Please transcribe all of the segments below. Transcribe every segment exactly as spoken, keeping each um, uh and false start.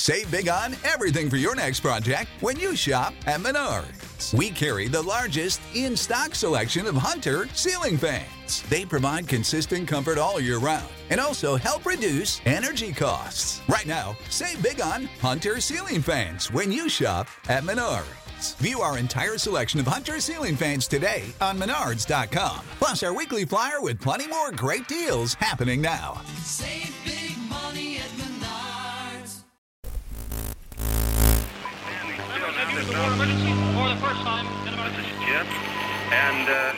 Save big on everything for your next project when you shop at Menards. We carry the largest in-stock selection of Hunter ceiling fans. They provide consistent comfort all year round and also help reduce energy costs. Right now, save big on Hunter ceiling fans when you shop at Menards. View our entire selection of Hunter ceiling fans today on Menards dot com. Plus our weekly flyer with plenty more great deals happening now. Save big money at Menards. For the first time. This is Jim, and uh...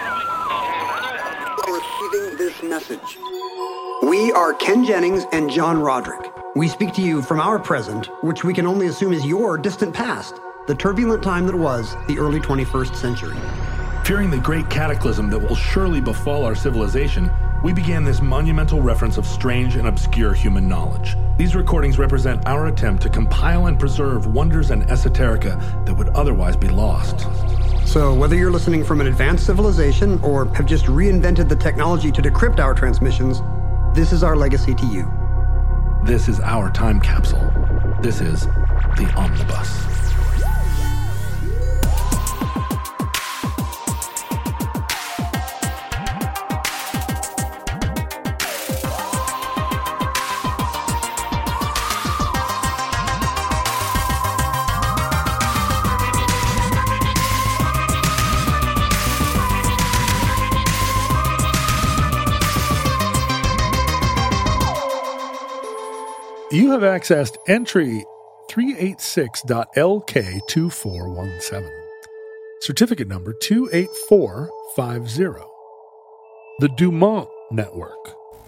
receiving this message. We are Ken Jennings and John Roderick. We speak to you from our present, which we can only assume is your distant past, the turbulent time that was the early twenty-first century. Fearing the great cataclysm that will surely befall our civilization, we began this monumental reference of strange and obscure human knowledge. These recordings represent our attempt to compile and preserve wonders and esoterica that would otherwise be lost. So whether you're listening from an advanced civilization or have just reinvented the technology to decrypt our transmissions, this is our legacy to you. This is our time capsule. This is the Omnibus. You have accessed entry three eighty-six dot L K two four one seven, certificate number two eight four five zero, the Dumont Network.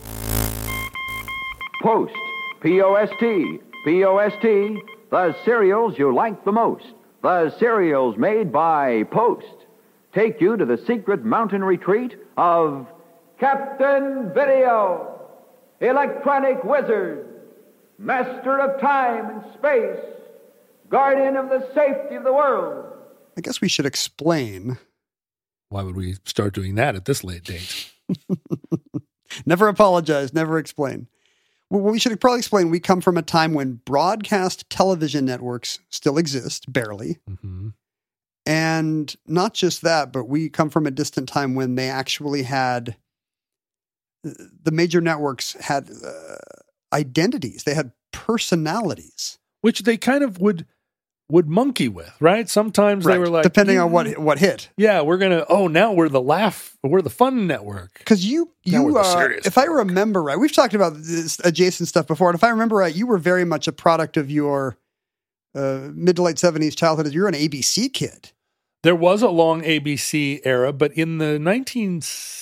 Post, P O S T, P O S T, the cereals you like the most. The cereals made by Post take you to the secret mountain retreat of Captain Video, electronic wizard, master of time and space, guardian of the safety of the world. I guess we should explain. Why would we start doing that at this late date? Never apologize, never explain. Well, we should probably explain we come from a time when broadcast television networks still exist, barely. Mm-hmm. And not just that, but we come from a distant time when they actually had, the major networks had uh, identities. They had personalities. Which they kind of would would monkey with, right? Sometimes Right. they were like... Depending mm, on what what hit. Yeah, we're going to... Oh, now we're the laugh... We're the fun network. Because you... Now we're you the uh, serious if I network. remember right, we've talked about this adjacent stuff before, and if I remember right, you were very much a product of your uh, mid to late seventies childhood. You're an A B C kid. There was a long A B C era, but in the nineteen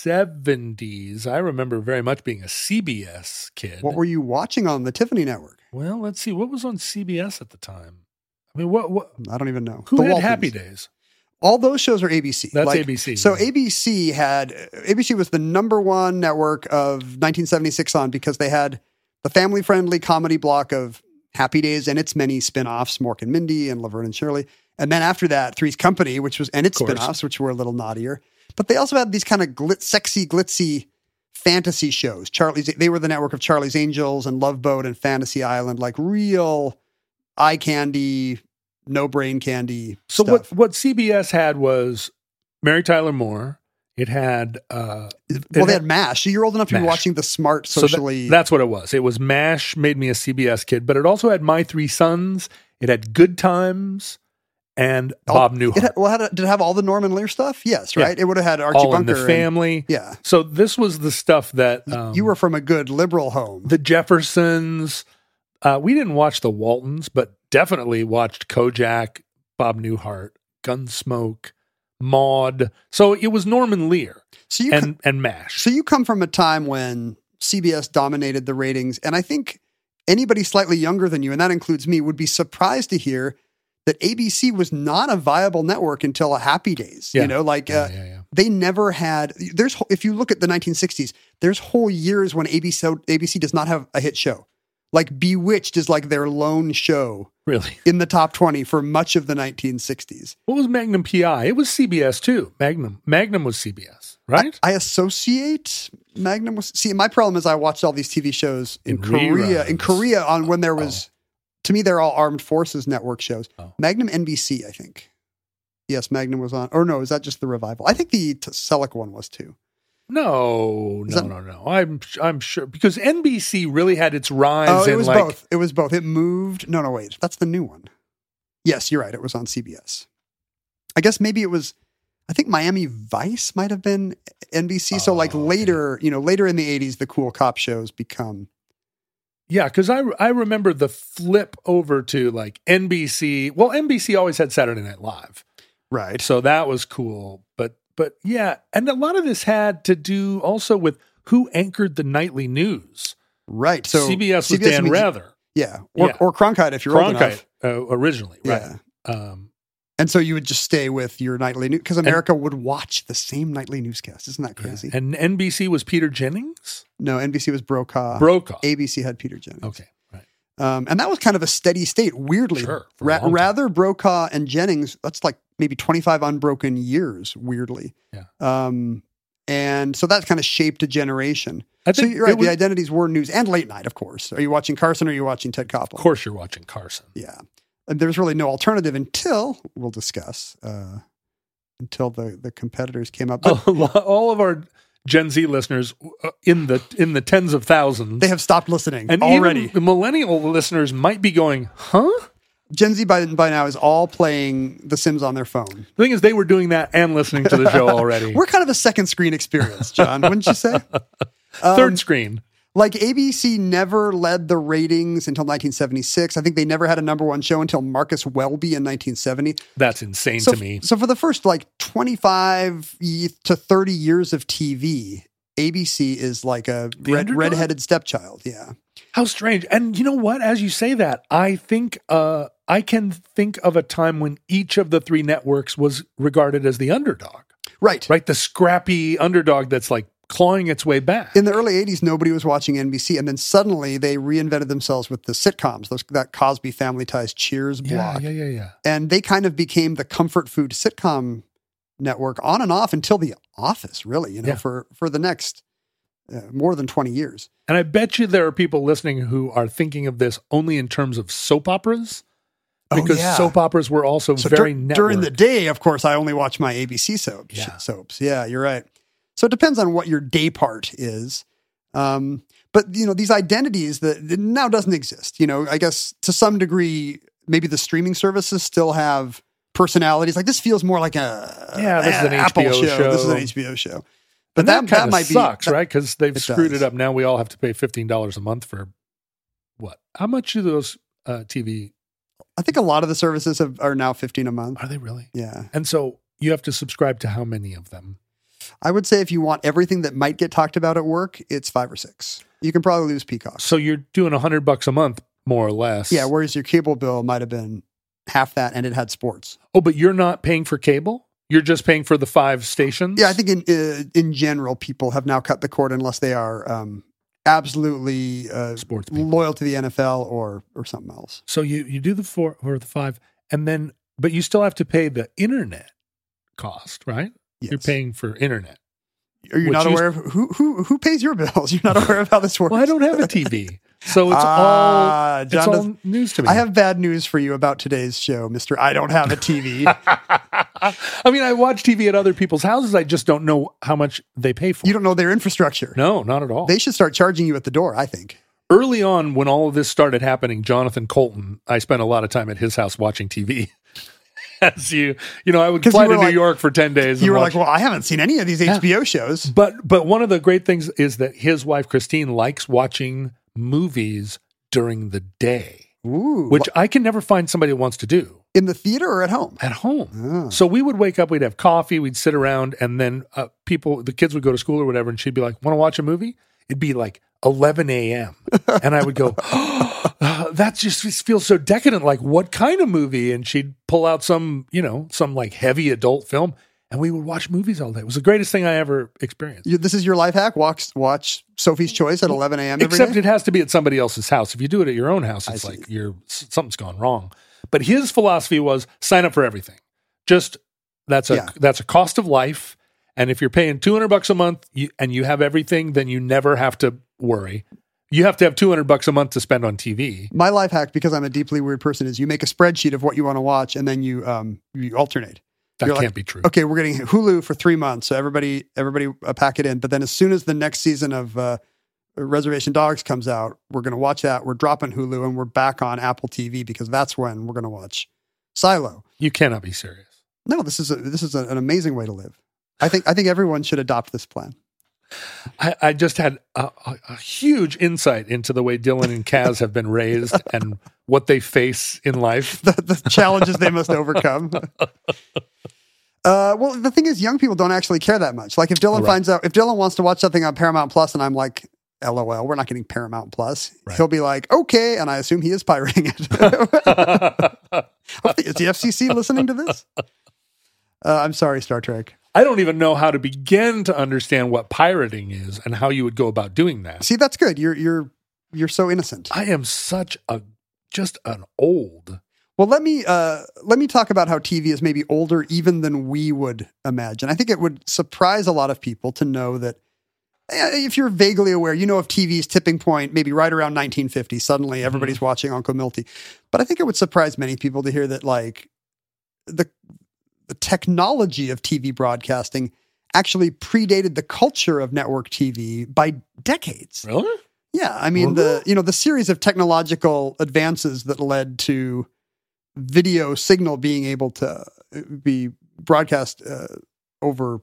seventies, I remember very much being a C B S kid. What were you watching on the Tiffany network? Well, let's see. What was on C B S at the time? I mean, what? what I don't even know. who The had Waltons. Happy Days? All those shows are A B C. That's A B C, So yeah. A B C had A B C was the number one network of nineteen seventy-six on because they had the family-friendly comedy block of Happy Days and its many spin-offs, Mork and Mindy and Laverne and Shirley. And then after that, Three's Company, which was and its Of course. spin-offs, which were a little naughtier. But they also had these kind of glit, sexy, glitzy fantasy shows. Charlie's they were the network of Charlie's Angels and Love Boat and Fantasy Island, like real eye candy, no brain candy So stuff. what? What C B S had was Mary Tyler Moore. It had. Uh, it Well, they had MASH. So you're old enough to be MASH. watching the smart, So that- socially. that's what it was. It was MASH made me a C B S kid, but it also had My Three Sons. It had Good Times and all- Bob Newhart. It had, well, had it, did it have all the Norman Lear stuff? Yes, Yeah. right? It would have had Archie All Bunker. in the and- Family. yeah. So this was the stuff that um, you were from a good liberal home. the Jeffersons. Uh, we didn't watch the Waltons, but definitely watched Kojak, Bob Newhart, Gunsmoke, Maude. So it was Norman Lear so, you and, co- and MASH. so you come from a time when C B S dominated the ratings. And I think anybody slightly younger than you, and that includes me, would be surprised to hear that A B C was not a viable network until a Happy Days. Yeah. You know, like Yeah, uh, yeah, yeah. they never had. There's if you look at the nineteen sixties, there's whole years when A B C A B C does not have a hit show. Like Bewitched is like their lone show Really? in the top twenty for much of the nineteen sixties. What was Magnum P I? It was C B S too. Magnum. Magnum was C B S, right? I, I associate Magnum with. See, my problem is I watched all these T V shows in, In Korea. In reruns. Korea, on when there was To me, they're all Armed Forces Network shows. Oh. Magnum N B C, I think. Yes, Magnum was on. Or no, is that just the revival? I think the T- Selleck one was too. No, Is no, that- no, no. I'm I'm sure because N B C really had its rise Oh, it in was like both. It was both. It moved. No, no, wait. That's the new one. Yes, you're right. It was on C B S. I guess maybe it was, I think Miami Vice might have been N B C. So Oh, like okay. later, you know, later in the eighties, the cool cop shows become. yeah, because I I remember the flip over to like N B C. Well, N B C always had Saturday Night Live, Right. so that was cool. But but yeah, and a lot of this had to do also with who anchored the nightly news. Right. So C B S was C B S Dan means- Rather, Yeah. Or, Yeah. or Cronkite if you're old Cronkite enough. uh, originally, right? Yeah. Um, And so you would just stay with your nightly news because America would watch the same nightly newscast. Isn't that crazy? and N B C was Peter Jennings, No, N B C was Brokaw. Brokaw. A B C had Peter Jennings. Okay, right. Um, and that was kind of a steady state, weirdly. Sure, for a Ra- long time. rather, Brokaw and Jennings, that's like maybe twenty-five unbroken years, weirdly. Yeah. Um, and so that kind of shaped a generation. I So think you're right. it was- The identities were news and late night, of course. Are you watching Carson or are you watching Ted Koppel? Of course, you're watching Carson. Yeah. And there's really no alternative until we'll discuss, uh, until the, the competitors came up. But All of our Gen Z listeners uh, in the in the tens of thousands, they have stopped listening and already. even the millennial listeners might be going, "Huh?" Gen Z by, by now is all playing The Sims on their phone. The thing is, they were doing that and listening to the show already. We're kind of a second screen experience, John, wouldn't you say? Third screen. Like A B C never led the ratings until nineteen seventy-six. I think they never had a number one show until Marcus Welby in nineteen seventy. That's insane So, to me. so for the first like twenty-five ye- to thirty years of T V, A B C is like a The red, underdog? redheaded stepchild. Yeah. How strange. And you know what? As you say that, I think uh, I can think of a time when each of the three networks was regarded as the underdog, Right. right? The scrappy underdog that's like clawing its way back. In the early eighties, nobody was watching N B C. And then suddenly they reinvented themselves with the sitcoms, those, that Cosby Family Ties Cheers yeah, block. yeah, yeah, yeah. And they kind of became the comfort food sitcom network on and off until The Office, really, you know, Yeah. for, for the next uh, more than twenty years. And I bet you there are people listening who are thinking of this only in terms of soap operas, because oh, yeah. soap operas were also So very dur- network. during the day, of course, I only watch my A B C soaps. Yeah. soaps. Yeah, you're right. So it depends on what your day part is. Um, but, you know, these identities that that now doesn't exist. You know, I guess to some degree, maybe the streaming services still have personalities. Like this feels more like a, Yeah, this is an Apple H B O show. This is an H B O show. But and that, that, kind that of might be sucks, that- right? Because they've it screwed does. it up. Now we all have to pay fifteen dollars a month for what? How much do those uh, T V, I think a lot of the services have, are now fifteen a month. are they really? Yeah. And so you have to subscribe to how many of them? I would say if you want everything that might get talked about at work, it's five or six. You can probably lose Peacock. So you're doing a hundred bucks a month, more or less. Yeah, whereas your cable bill might have been half that and it had sports. Oh, but you're not paying for cable? You're just paying for the five stations? Yeah, I think in uh, in general, people have now cut the cord unless they are um, absolutely uh, Sports people. loyal to the N F L or or something else. So you, you do the four or the five, and then, but you still have to pay the internet cost, right? Yes. You're paying for internet. Are you which not used- aware of who who who pays your bills? You're not aware of how this works. Well, I don't have a T V, so it's Ah, all John it's all does- news to me. I have bad news for you about today's show, Mister I don't have a T V. I mean, I watch T V at other people's houses. I just don't know how much they pay for. You don't know their infrastructure. No, not at all. They should start charging you at the door, I think. Early on, when all of this started happening, Jonathan Colton, I spent a lot of time at his house watching T V. As you, you know, I would 'Cause fly you to were New like- York for ten days. You and were watch- like, well, I haven't seen any of these H B O shows. But but one of the great things is that his wife Christine likes watching movies during the day, Ooh. which I can never find somebody who wants to do In the theater or at home? at home. Oh. So we would wake up, we'd have coffee, we'd sit around, and then uh, people, the kids would go to school or whatever, and she'd be like, "Want to watch a movie?" It'd be like eleven a.m. and I would go, oh, "That just feels so decadent. Like, what kind of movie?" And she'd pull out some, you know, some like heavy adult film, and we would watch movies all day. It was the greatest thing I ever experienced. You, this is your life hack? Watch, watch Sophie's Choice at eleven a.m. every Except day? it has to be at somebody else's house. If you do it at your own house, it's I see. like you're something's gone wrong. But his philosophy was sign up for everything. Just that's a Yeah. that's a cost of life. And if you're paying two hundred bucks a month you, and you have everything, then you never have to worry. You have to have two hundred bucks a month to spend on T V. My life hack, because I'm a deeply weird person, is you make a spreadsheet of what you want to watch, and then you um you alternate. That You're can't like, be true. Okay, we're getting Hulu for three months, so everybody everybody uh, pack it in. But then as soon as the next season of uh, Reservation Dogs comes out, we're going to watch that. We're dropping Hulu, and we're back on Apple T V because that's when we're going to watch Silo. You cannot be serious. No, this is a, this is a, an amazing way to live. I think I think everyone should adopt this plan. I, I just had a, a, a huge insight into the way Dylan and Kaz have been raised and what they face in life. the, the challenges they must overcome. Uh, well, the thing is, young people don't actually care that much. Like if Dylan Right. finds out, if Dylan wants to watch something on Paramount Plus, and I'm like, L O L, we're not getting Paramount Plus. Right. He'll be like, okay, and I assume he is pirating it. Is the F C C listening to this? Uh, I'm sorry, Star Trek. I don't even know how to begin to understand what pirating is and how you would go about doing that. See, that's good. You're you're you're so innocent. I am such a just an old. Well, let me uh, let me talk about how T V is maybe older even than we would imagine. I think it would surprise a lot of people to know that eh, if you're vaguely aware, you know of T V's tipping point, maybe right around nineteen fifty. Suddenly, everybody's mm-hmm. watching Uncle Milty. But I think it would surprise many people to hear that, like the the technology of T V broadcasting actually predated the culture of network T V by decades. Really? Yeah, I mean the you know the series of technological advances that led to video signal being able to be broadcast uh, over,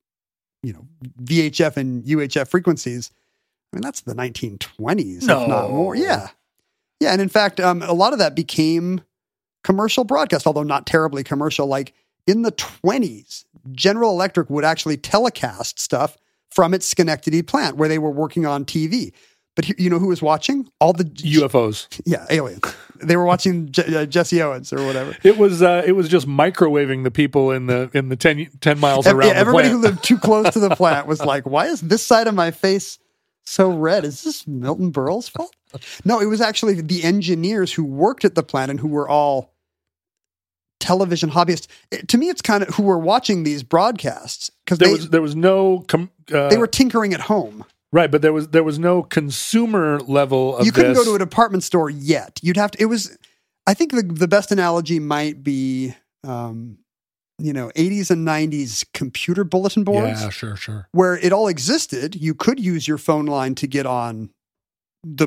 you know, V H F and U H F frequencies. I mean, that's the nineteen twenties, no. if not more. Yeah. Yeah. And in fact, um, a lot of that became commercial broadcast, although not terribly commercial. Like in the twenties, General Electric would actually telecast stuff from its Schenectady plant where they were working on T V. But you know who was watching? All the U F Os. Yeah, aliens. They were watching Je- uh, Jesse Owens or whatever. It was uh, it was just microwaving the people in the in the ten, ten miles Every, around yeah, the everybody plant. who lived too close to the plant was like, "Why is this side of my face so red? Is this Milton Berle's fault?" No, it was actually the engineers who worked at the plant and who were all television hobbyists. It, to me, it's kind of who were watching these broadcasts because there they was there was no com- uh, they were tinkering at home. Right, but there was there was no consumer level of You couldn't this. go to a department store yet. You'd have to. It was. I think the the best analogy might be, um, you know, eighties and nineties computer bulletin boards. Yeah, sure, sure. Where it all existed. You could use your phone line to get on the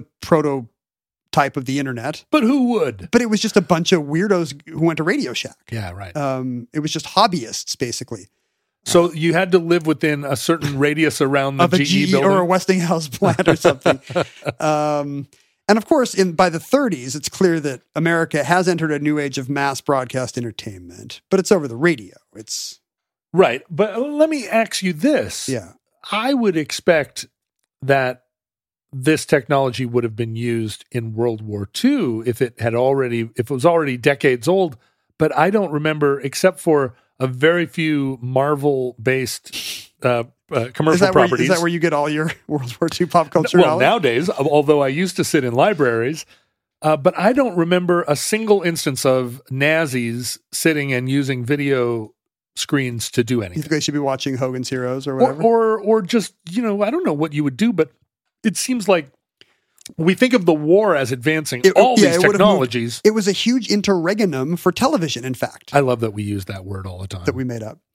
prototype of the internet. But who would? But it was just a bunch of weirdos who went to Radio Shack. Yeah, right. Um, it was just hobbyists, basically. So you had to live within a certain radius around the of a G E G E building? or a Westinghouse plant or something. um, and of course, in by the thirties, it's clear that America has entered a new age of mass broadcast entertainment, but it's over the radio. It's right. But let me ask you this. Yeah. I would expect that this technology would have been used in World War Two if it had already, if it was already decades old. But I don't remember, except for a very few Marvel-based uh, uh, commercial is that properties. Where, is that where you get all your World War Two pop culture Well, knowledge? nowadays, although I used to sit in libraries, uh, but I don't remember a single instance of Nazis sitting and using video screens to do You anything. think they should be watching Hogan's Heroes or Or, whatever? or, or just, you know, I don't know what you would do, but it seems like we think of the war as advancing It- all yeah, these it would have technologies. It was a huge interregnum for television, in fact, I love that we use that word all the time. that we made up.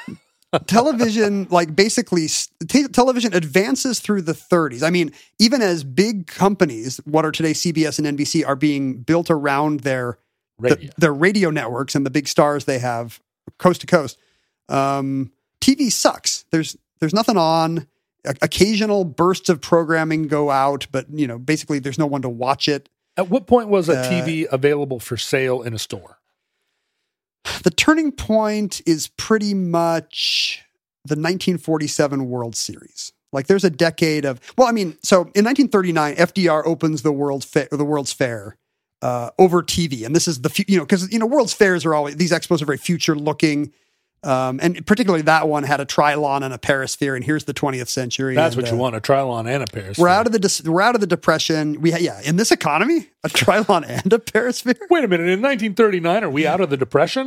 Television, like basically, t- television advances through the thirties. I mean, even as big companies, what are today C B S and N B C, are being built around their Radio. the- their radio networks and the big stars they have coast to coast. Um, T V sucks. There's there's nothing on. O- occasional bursts of programming go out, but you know, basically, there's no one to watch it. At what point was a Uh, T V available for sale in a store? The turning point is pretty much the nineteen forty-seven World Series. Like there's a decade of, well, I mean, so in nineteen thirty-nine, F D R opens the World Fa- the World's Fair uh, over T V, and this is the fu- you know because you know World's Fairs are always, these expos are very future looking, um, and particularly that one had a Trilon and a Perisphere, and here's the twentieth century. That's and, what you uh, want, a Trilon and a Perisphere. We're out of the dis- we're out of the depression. We ha- yeah, in this economy, a Trilon and a Perisphere. Wait a minute, in nineteen thirty-nine, are we out of the Depression?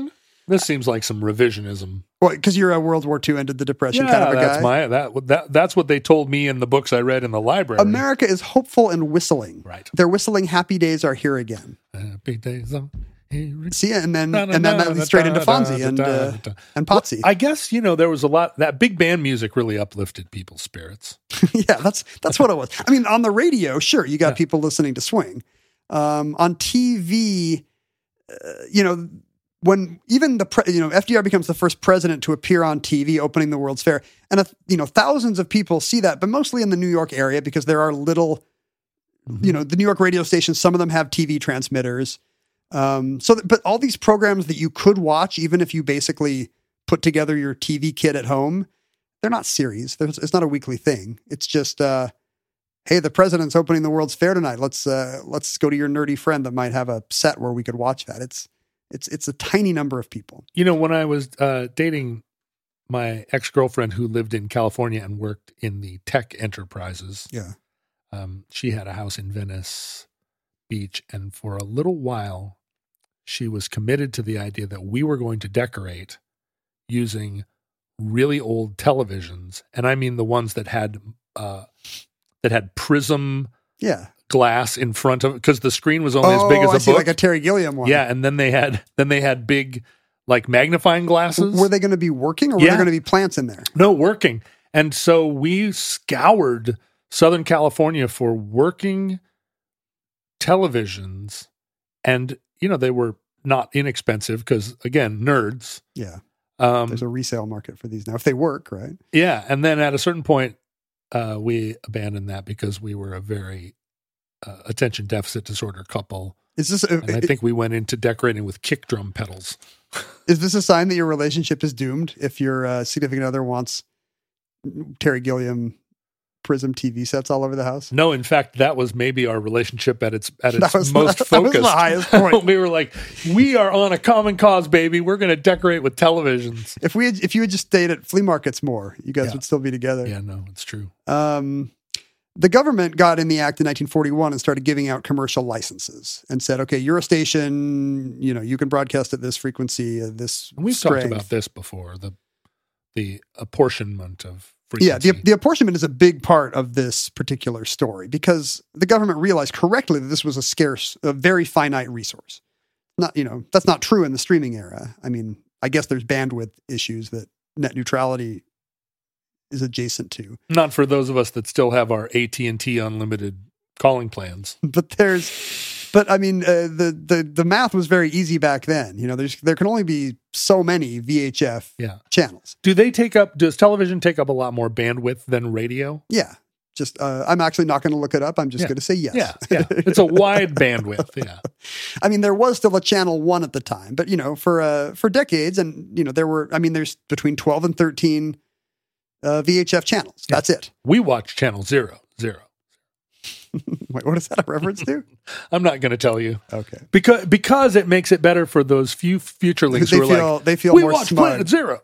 This seems like some revisionism. Well, because you're a World War Two ended the Depression Yeah, kind of a that's guy. my that that that's what they told me in the books I read in the library. America is hopeful and whistling. Right. They're whistling "Happy Days Are Here Again." Happy days are here. See, and then and then that leads straight into Fonzie and uh, and Potsy. I guess you know there was a lot that big band music really uplifted people's spirits. Yeah, that's that's what it was. I mean, on the radio, sure, you got yeah. people listening to swing. Um, on T V, uh, you know. When even the, pre, you know, F D R becomes the first president to appear on T V opening the World's Fair, and, a, you know, thousands of people see that, but mostly in the New York area because there are little, mm-hmm. you know, the New York radio stations, some of them have T V transmitters. Um, so, that, but all these programs that you could watch, even if you basically put together your T V kit at home, they're not series. There's, it's not a weekly thing. It's just, uh, hey, the president's opening the World's Fair tonight. Let's, uh, let's go to your nerdy friend that might have a set where we could watch that. It's, It's it's a tiny number of people. You know, when I was uh, dating my ex-girlfriend who lived in California and worked in the tech enterprises, yeah, um, she had a house in Venice Beach, and for a little while, she was committed to the idea that we were going to decorate using really old televisions, and I mean the ones that had uh, that had prism, yeah. glass in front of, because the screen was only oh, as big as a I see, book, like a Terry Gilliam one. Yeah, and then they had then they had big like magnifying glasses. Were they going to be working, or were yeah. there going to be plants in there? No, working. And so we scoured Southern California for working televisions, and you know they were not inexpensive because again, nerds. Yeah, um, there's a resale market for these now if they work, right? Yeah, and then at a certain point, uh, we abandoned that because we were a very Uh, attention deficit disorder couple. Is this? A, and I think we went into decorating with kick drum pedals. Is this a sign that your relationship is doomed if your uh, significant other wants Terry Gilliam Prism T V sets all over the house? No, in fact, that was maybe our relationship at its at its was, most that focused. Was the highest point. We were like, we are on a common cause, baby. We're going to decorate with televisions. If we had, if you had just stayed at flea markets more, you guys yeah. would still be together. Yeah, no, it's true. Um. The government got in the act in nineteen forty-one and started giving out commercial licenses and said, okay, you're a station, you know, you can broadcast at this frequency, uh, this and we've strength. talked about this before, the the apportionment of frequency. Yeah, the, the apportionment is a big part of this particular story because the government realized correctly that this was a scarce, a very finite resource. Not, you know, that's not true in the streaming era. I mean, I guess there's bandwidth issues that net neutrality is adjacent to. Not for those of us that still have our A T and T unlimited calling plans. But there's, but I mean, uh, the the the math was very easy back then. You know, there's there can only be so many V H F yeah. channels. Do they take up? Does television take up a lot more bandwidth than radio? Yeah. Just, uh, I'm actually not going to look it up. I'm just yeah. going to say yes. Yeah, yeah. It's a wide bandwidth. Yeah. I mean, there was still a channel one at the time, but you know, for uh, for decades, and you know, there were. I mean, there's between twelve and thirteen. Uh, V H F channels. Yeah. That's it. We watch channel zero, zero. Wait, what is that a reference to? I'm not going to tell you. Okay. Because because it makes it better for those few futurelings they who are feel, like, they feel we more watch smart. Planet Zero.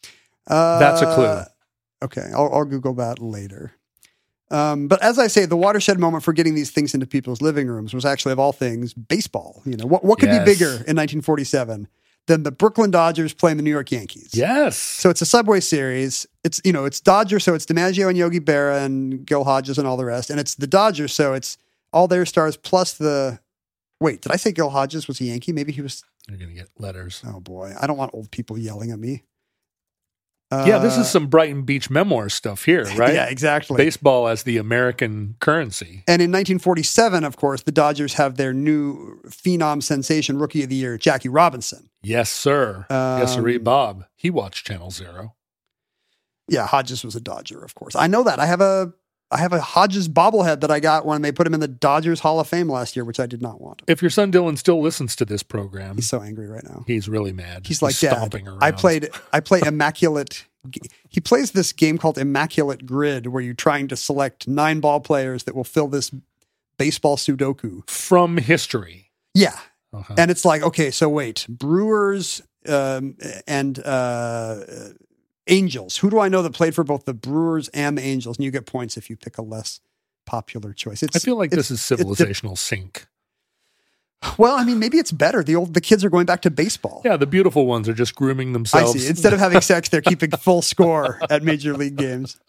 Uh, That's a clue. Okay, I'll, I'll Google that later. Um, but as I say, the watershed moment for getting these things into people's living rooms was actually, of all things, baseball. You know, what what could Yes. be bigger in nineteen forty-seven than the Brooklyn Dodgers playing the New York Yankees? Yes. So it's a Subway Series. It's, you know, it's Dodgers, so it's DiMaggio and Yogi Berra and Gil Hodges and all the rest. And it's the Dodgers, so it's all their stars plus the... Wait, did I say Gil Hodges was a Yankee? Maybe he was... You're going to get letters. Oh, boy. I don't want old people yelling at me. Yeah, this Uh, is some Brighton Beach memoir stuff here, right? Yeah, exactly. Baseball as the American currency. And in nineteen forty-seven, of course, the Dodgers have their new phenom sensation rookie of the year, Jackie Robinson. Yes, sir. yes, sir. Um, Bob. He watched Channel Zero. Yeah, Hodges was a Dodger, of course. I know that. I have a I have a Hodges bobblehead that I got when they put him in the Dodgers Hall of Fame last year, which I did not want. If your son Dylan still listens to this program, He's so angry right now. he's really mad. He's like, Dad, stomping around. I played, I play Immaculate. He plays this game called Immaculate Grid, where you're trying to select nine ball players that will fill this baseball Sudoku. From history. Yeah. Uh-huh. And it's like, okay, so wait, Brewers um, and uh, Angels. Who do I know that played for both the Brewers and the Angels? And you get points if you pick a less popular choice. It's, I feel like it's- this is it's- civilizational sync. Well, I mean, maybe it's better. The old the kids are going back to baseball. Yeah, the beautiful ones are just grooming I themselves. see. Instead of having sex, they're keeping full score at major league games.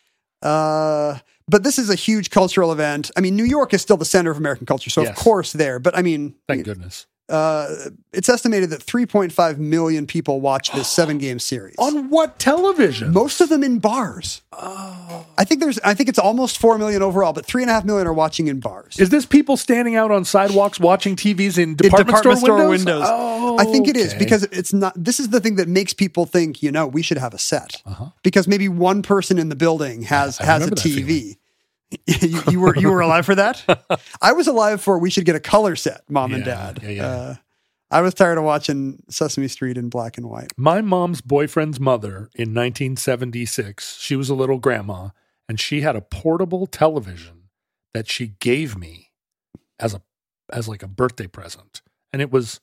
Uh, but this is a huge cultural event. I mean, New York is still the center of American culture, so Yes. of course there. But I mean, Thank goodness. uh, it's estimated that three point five million people watch this seven-game series. On what television? Most of them in bars. Oh. I think there's. I think it's almost four million overall, but three and a half million are watching in bars. Is this people standing out on sidewalks watching T Vs in In department, department store, store windows? windows. Oh, I think it is okay. because it's not. This is the thing that makes people think, you know, we should have a set because maybe one person in the building has I has a remember that T V. you, you were you were alive for that? I was alive for we should get a color set, Mom and Yeah, Dad. yeah, yeah. Uh, I was tired of watching Sesame Street in black and white. My mom's boyfriend's mother in nineteen seventy-six, she was a little grandma, and she had a portable television that she gave me as a as like a birthday present. And it was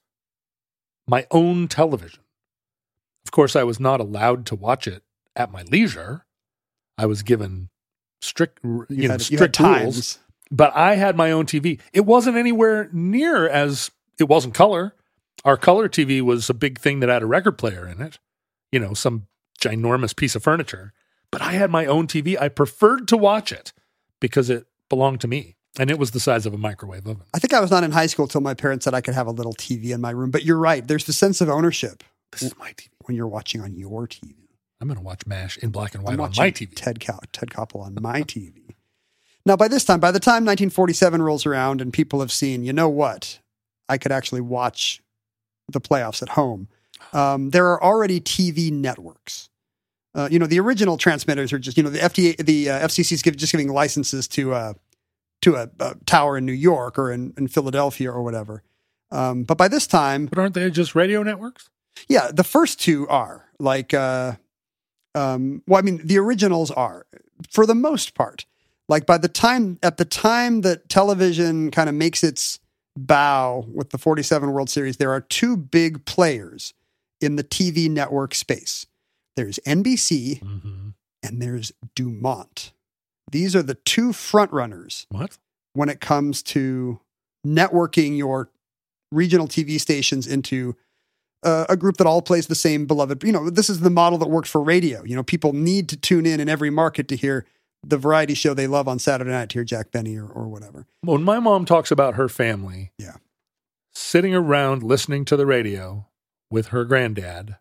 my own television. Of course, I was not allowed to watch it at my leisure. I was given strict, you, You know, had, you had strict rules. times. But I had my own T V. It wasn't anywhere near as, it wasn't color. Our color T V was a big thing that had a record player in it, you know, some ginormous piece of furniture. But I had my own T V. I preferred to watch it because it belonged to me. And it was the size of a microwave oven. I think I was not in high school till my parents said I could have a little T V in my room. But you're right. There's the sense of ownership This is my T V. when you're watching on your T V. I'm going to watch MASH in black and I'm white on watching my T V. Ted, Cow- Ted Koppel on my T V. Now, by this time, by the time nineteen forty-seven rolls around and people have seen, you know what, I could actually watch the playoffs at home. Um, there are already T V networks. Uh, you know, the original transmitters are just, you know, the F D A, the uh, F C C is give, just giving licenses to uh, to a, a tower in New York or in, in Philadelphia or whatever. Um, but by this time, But aren't they just radio networks? yeah, the first two are like, uh, um, well, I mean, the originals are for the most part. Like by the time, at the time that television kind of makes its bow with the forty-seven World Series, there are two big players in the T V network space. There's N B C Mm-hmm. and there's Dumont. These are the two front runners What? when it comes to networking your regional T V stations into uh, a group that all plays the same beloved. You know, this is the model that worked for radio. You know, people need to tune in in every market to hear the variety show they love on Saturday night, to hear Jack Benny or, or whatever. When my mom talks about her family, Yeah. sitting around listening to the radio with her granddad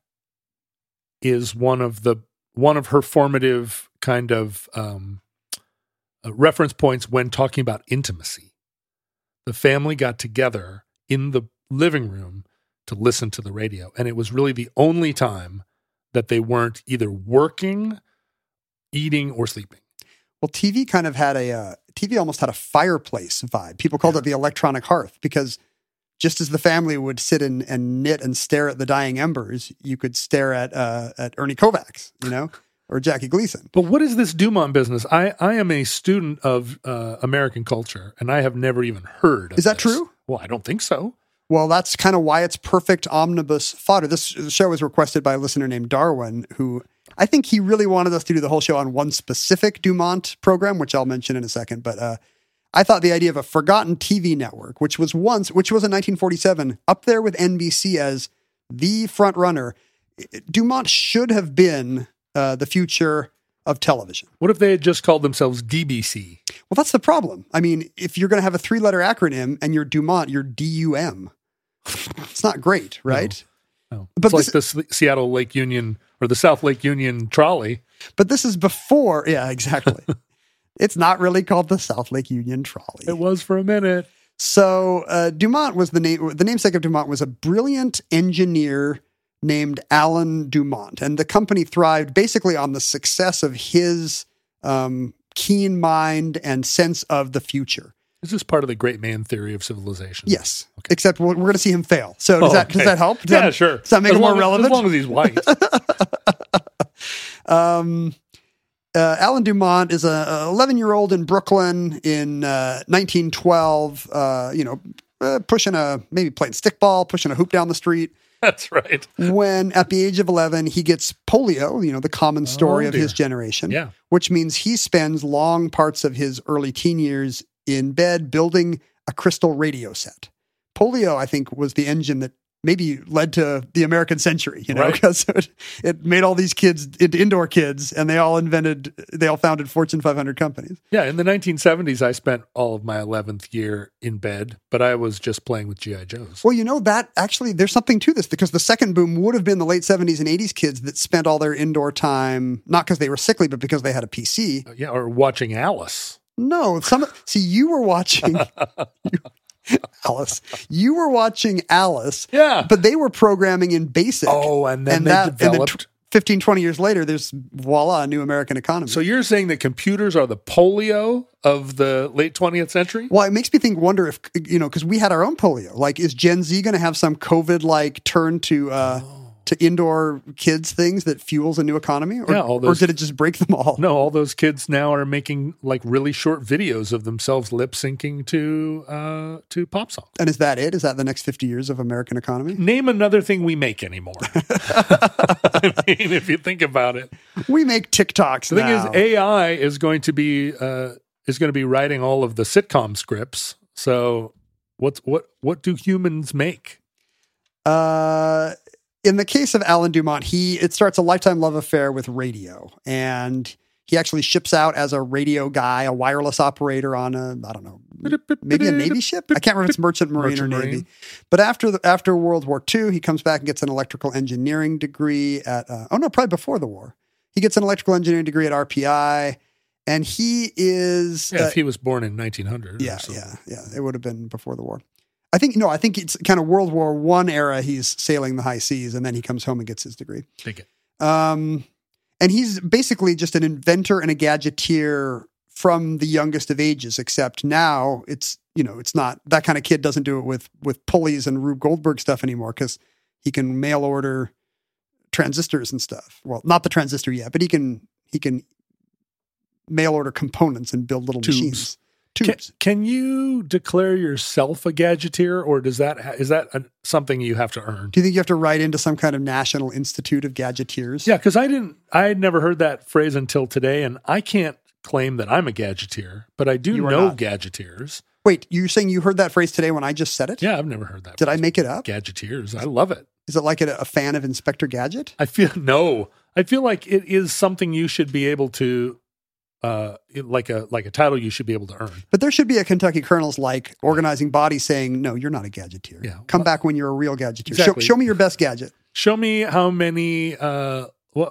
is one of the one of her formative kind of um, uh, reference points when talking about intimacy. The family got together in the living room to listen to the radio, and it was really the only time that they weren't either working, eating, or sleeping. Well, T V kind of had a, uh, T V almost had a fireplace vibe. People called it the electronic hearth because just as the family would sit and, and knit and stare at the dying embers, you could stare at uh, at Ernie Kovacs, you know, or Jackie Gleason. But what is this Dumont business? I, I am a student of uh, American culture, and I have never even heard of Is that this. true? Well, I don't think so. Well, that's kind of why it's perfect omnibus fodder. This show was requested by a listener named Darwin, who I think he really wanted us to do the whole show on one specific Dumont program, which I'll mention in a second. But uh, I thought the idea of a forgotten T V network, which was once, which was in nineteen forty-seven, up there with N B C as the front runner, Dumont should have been uh, the future of television. What if they had just called themselves D B C? Well, that's the problem. I mean, if you're going to have a three-letter acronym and you're Dumont, you're D U M. It's not great, right? No. But It's like this- the S- Seattle Lake Union or the South Lake Union trolley. But this is before, yeah, exactly. It's not really called the South Lake Union Trolley. It was for a minute. So uh, Dumont was the name. The namesake of Dumont was a brilliant engineer named Alan Dumont, and the company thrived basically on the success of his um, keen mind and sense of the future. Is this part of the great man theory of civilization? Yes, except we're, we're going to see him fail. So does Oh, that okay. does that help? Does Yeah, that, sure. Does that make as it more long as- relevant? As long as he's white. Um, uh, Alan Dumont is a eleven-year-old in Brooklyn in uh, nineteen twelve. Uh, you know, uh, pushing a maybe playing stickball, pushing a hoop down the street. That's right. When at the age of eleven, he gets polio. You know, the common story Oh, of his dear. generation. Yeah. Which means he spends long parts of his early teen years in bed building a crystal radio set polio, I think, was the engine that maybe led to the American century, you know, Right. because it, it made all these kids into indoor kids, and they all invented, they all founded Fortune five hundred companies. Yeah, in the nineteen seventies, I spent all of my eleventh year in bed, but I was just playing with G I. Joes. Well, you know, that actually, there's something to this, because the second boom would have been the late seventies and eighties kids that spent all their indoor time, not because they were sickly, but because they had a P C. Yeah, or watching Alice. No, some, see, you were watching Alice. You were watching Alice. Yeah. But they were programming in BASIC. Oh, and then they and then developed- tw- fifteen, twenty years later, there's voila, a new American economy. So you're saying that computers are the polio of the late twentieth century? Well, it makes me think, wonder if, you know, because we had our own polio. Like, is Gen Z going to have some COVID-like turn to uh, to indoor kids things that fuels a new economy? Or, Yeah, all those- or did it just break them all? No, all those kids now are making like really short videos of themselves lip syncing to uh, to pop songs. And is that it? Is that the next fifty years of American economy? Name another thing we make anymore. I mean, if you think about it, We make TikToks the thing now. is, A I is going to be uh, is going to be writing all of the sitcom scripts. So, what's what what do humans make? Uh, in the case of Alan Dumont, he it starts a lifetime love affair with radio, and he actually ships out as a radio guy, a wireless operator on a I don't know, maybe a Navy ship. I can't remember if it's Merchant Marine Merchant or Navy. Marine. But after the, after World War Two, he comes back and gets an electrical engineering degree at uh, oh no, probably before the war. He gets an electrical engineering degree at R P I, and he is Yeah, uh, if he was born in nineteen hundred. yeah, or something. yeah, yeah. It would have been before the war. I think no, I think it's kind of World War One era. He's sailing the high seas, and then he comes home and gets his degree. Take it. Um, and he's basically just an inventor and a gadgeteer from the youngest of ages. Except now it's you know it's not that kind of kid doesn't do it with with pulleys and Rube Goldberg stuff anymore, because he can mail order transistors and stuff. Well, not the transistor yet, but he can he can mail order components and build little Tubes. machines. Can, Tubes. can you declare yourself a gadgeteer, or does that is that a, something you have to earn? Do you think you have to write into some kind of National Institute of Gadgeteers? Yeah, because I didn't, I had never heard that phrase until today, and I can't claim that I'm a gadgeteer, but I do You are know not. gadgeteers. Wait, you're saying you heard that phrase today when I just said it? Yeah, I've never heard that. Did I phrase. make it up? Gadgeteers? I love it. Is it like a, a fan of Inspector Gadget? I feel no. I feel like it is something you should be able to, uh, it- like a like a title you should be able to earn. But there should be a Kentucky Colonel's like organizing body saying, no, you're not a gadgeteer. Yeah. Come back when you're a real gadgeteer. Exactly. Show, show me your best gadget. Show me how many. Uh, what?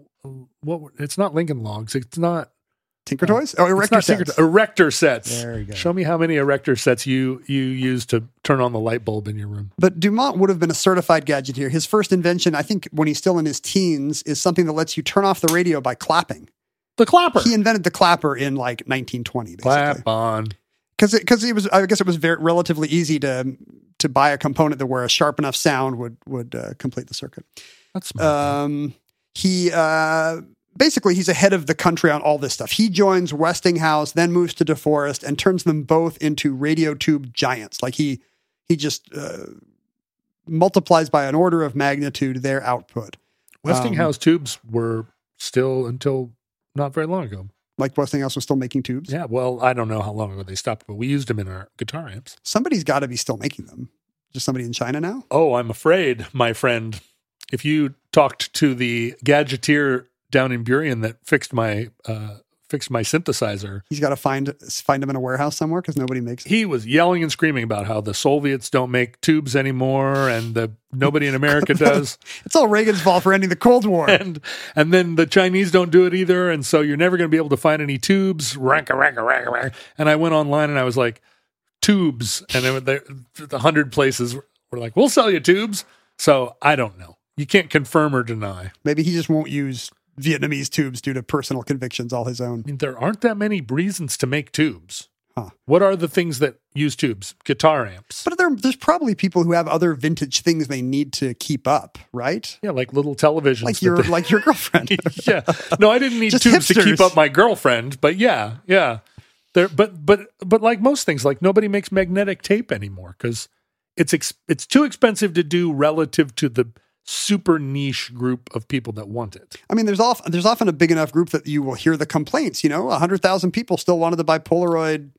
What? It's not Lincoln Logs. It's not. Tinker Toys? Oh, It's erector not sets. Tinker- erector sets. There you go. Show me how many erector sets you you use to turn on the light bulb in your room. But Dumont would have been a certified gadgeteer. His first invention, I think when he's still in his teens, is something that lets you turn off the radio by clapping. The clapper. He invented the clapper in like nineteen twenty, basically. Clap on. Because it, cause it was, I guess it was very relatively easy to to buy a component that where a sharp enough sound would would uh, complete the circuit. That's smart. Um, he uh, basically he's ahead of the country on all this stuff. He joins Westinghouse, then moves to DeForest, and turns them both into radio tube giants. Like he he just uh, multiplies by an order of magnitude their output. Westinghouse tubes were still until not very long ago. Like Westinghouse was still making tubes. Yeah, well, I don't know how long ago they stopped, but we used them in our guitar amps. Somebody's got to be still making them. Just somebody in China now. Oh, I'm afraid, my friend, if you talked to the gadgeteer down in Burien that fixed my uh, fixed my synthesizer, He's got to find find them in a warehouse somewhere because nobody makes them. he was yelling and screaming about how the Soviets don't make tubes anymore and the nobody in America does. It's all Reagan's fault for ending the Cold War. And and then the Chinese don't do it either, and so you're never going to be able to find any tubes. Ranka, ranka, ranka, ranka. And I went online and I was like, tubes, and then there, the hundred places were like, we'll sell you tubes. So I don't know. You can't confirm or deny. Maybe he just won't use Vietnamese tubes due to personal convictions, all his own. I mean, there aren't that many reasons to make tubes. Huh. What are the things that use tubes? Guitar amps. But there, there's probably people who have other vintage things they need to keep up, right? Yeah, like little televisions. Like that your they- like your girlfriend. yeah. No, I didn't need Just tubes to hipsters. keep up my girlfriend, but yeah, yeah. There, but but but like most things, like nobody makes magnetic tape anymore because it's ex- it's too expensive to do relative to the super niche group of people that want it. I mean, there's often there's often a big enough group that you will hear the complaints. You know, a hundred thousand people still wanted to buy Polaroid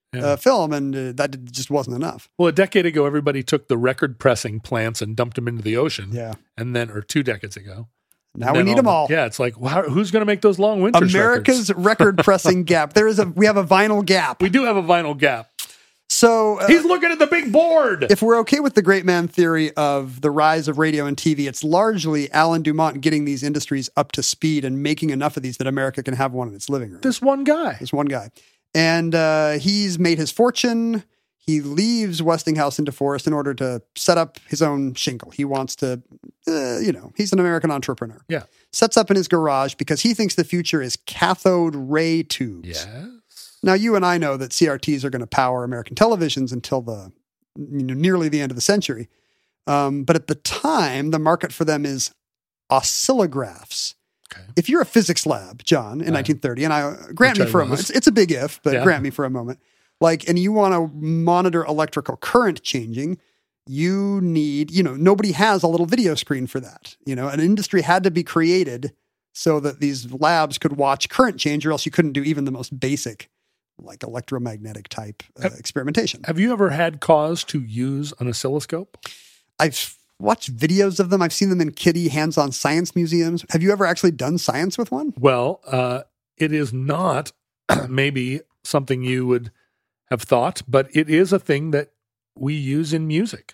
Yeah. uh, film, and uh, that did- just wasn't enough. Well, a decade ago, everybody took the record pressing plants and dumped them into the ocean. Yeah. And then, or two decades ago. Now Then we need them the- all. Yeah, it's like, wow, who's going to make those long winters America's records? record pressing gap. There is a we have a vinyl gap. We do have a vinyl gap. So uh, He's looking at the big board. if we're okay with the great man theory of the rise of radio and T V, it's largely Alan Dumont getting these industries up to speed and making enough of these that America can have one in its living room. This one guy. This one guy. And uh, he's made his fortune. He leaves Westinghouse into Forest in order to set up his own shingle. He wants to, uh, you know, he's an American entrepreneur. Yeah. Sets up in his garage because he thinks the future is cathode ray tubes. Yes. Now, you and I know that C R Ts are going to power American televisions until the you know, nearly the end of the century. Um, but at the time, the market for them is oscillographs. Okay. If you're a physics lab, John, in Uh, nineteen thirty, and I grant which me I for a was. moment, it's, it's a big if, but Yeah. grant me for a moment. Like, and you want to monitor electrical current changing, you need, you know, nobody has a little video screen for that. You know, an industry had to be created so that these labs could watch current change, or else you couldn't do even the most basic, like electromagnetic type uh, Have- experimentation. Have you ever had cause to use an oscilloscope? I've watched videos of them. I've seen them in kiddie hands-on science museums. Have you ever actually done science with one? Well, uh, it is not maybe something you would have thought, but it is a thing that we use in music.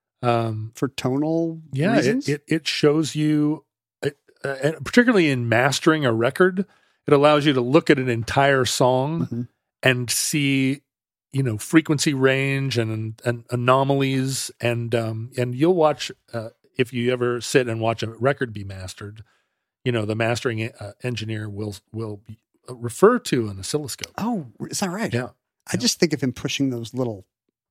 Um, For tonal yeah, it, reasons? it it shows you, it, uh, and particularly in mastering a record, it allows you to look at an entire song Mhm. and see, you know, frequency range and and anomalies, and um, and you'll watch uh, if you ever sit and watch a record be mastered, you know, the mastering uh, engineer will will be, uh, refer to an oscilloscope. Oh, is that right? Yeah. I just think of him pushing those little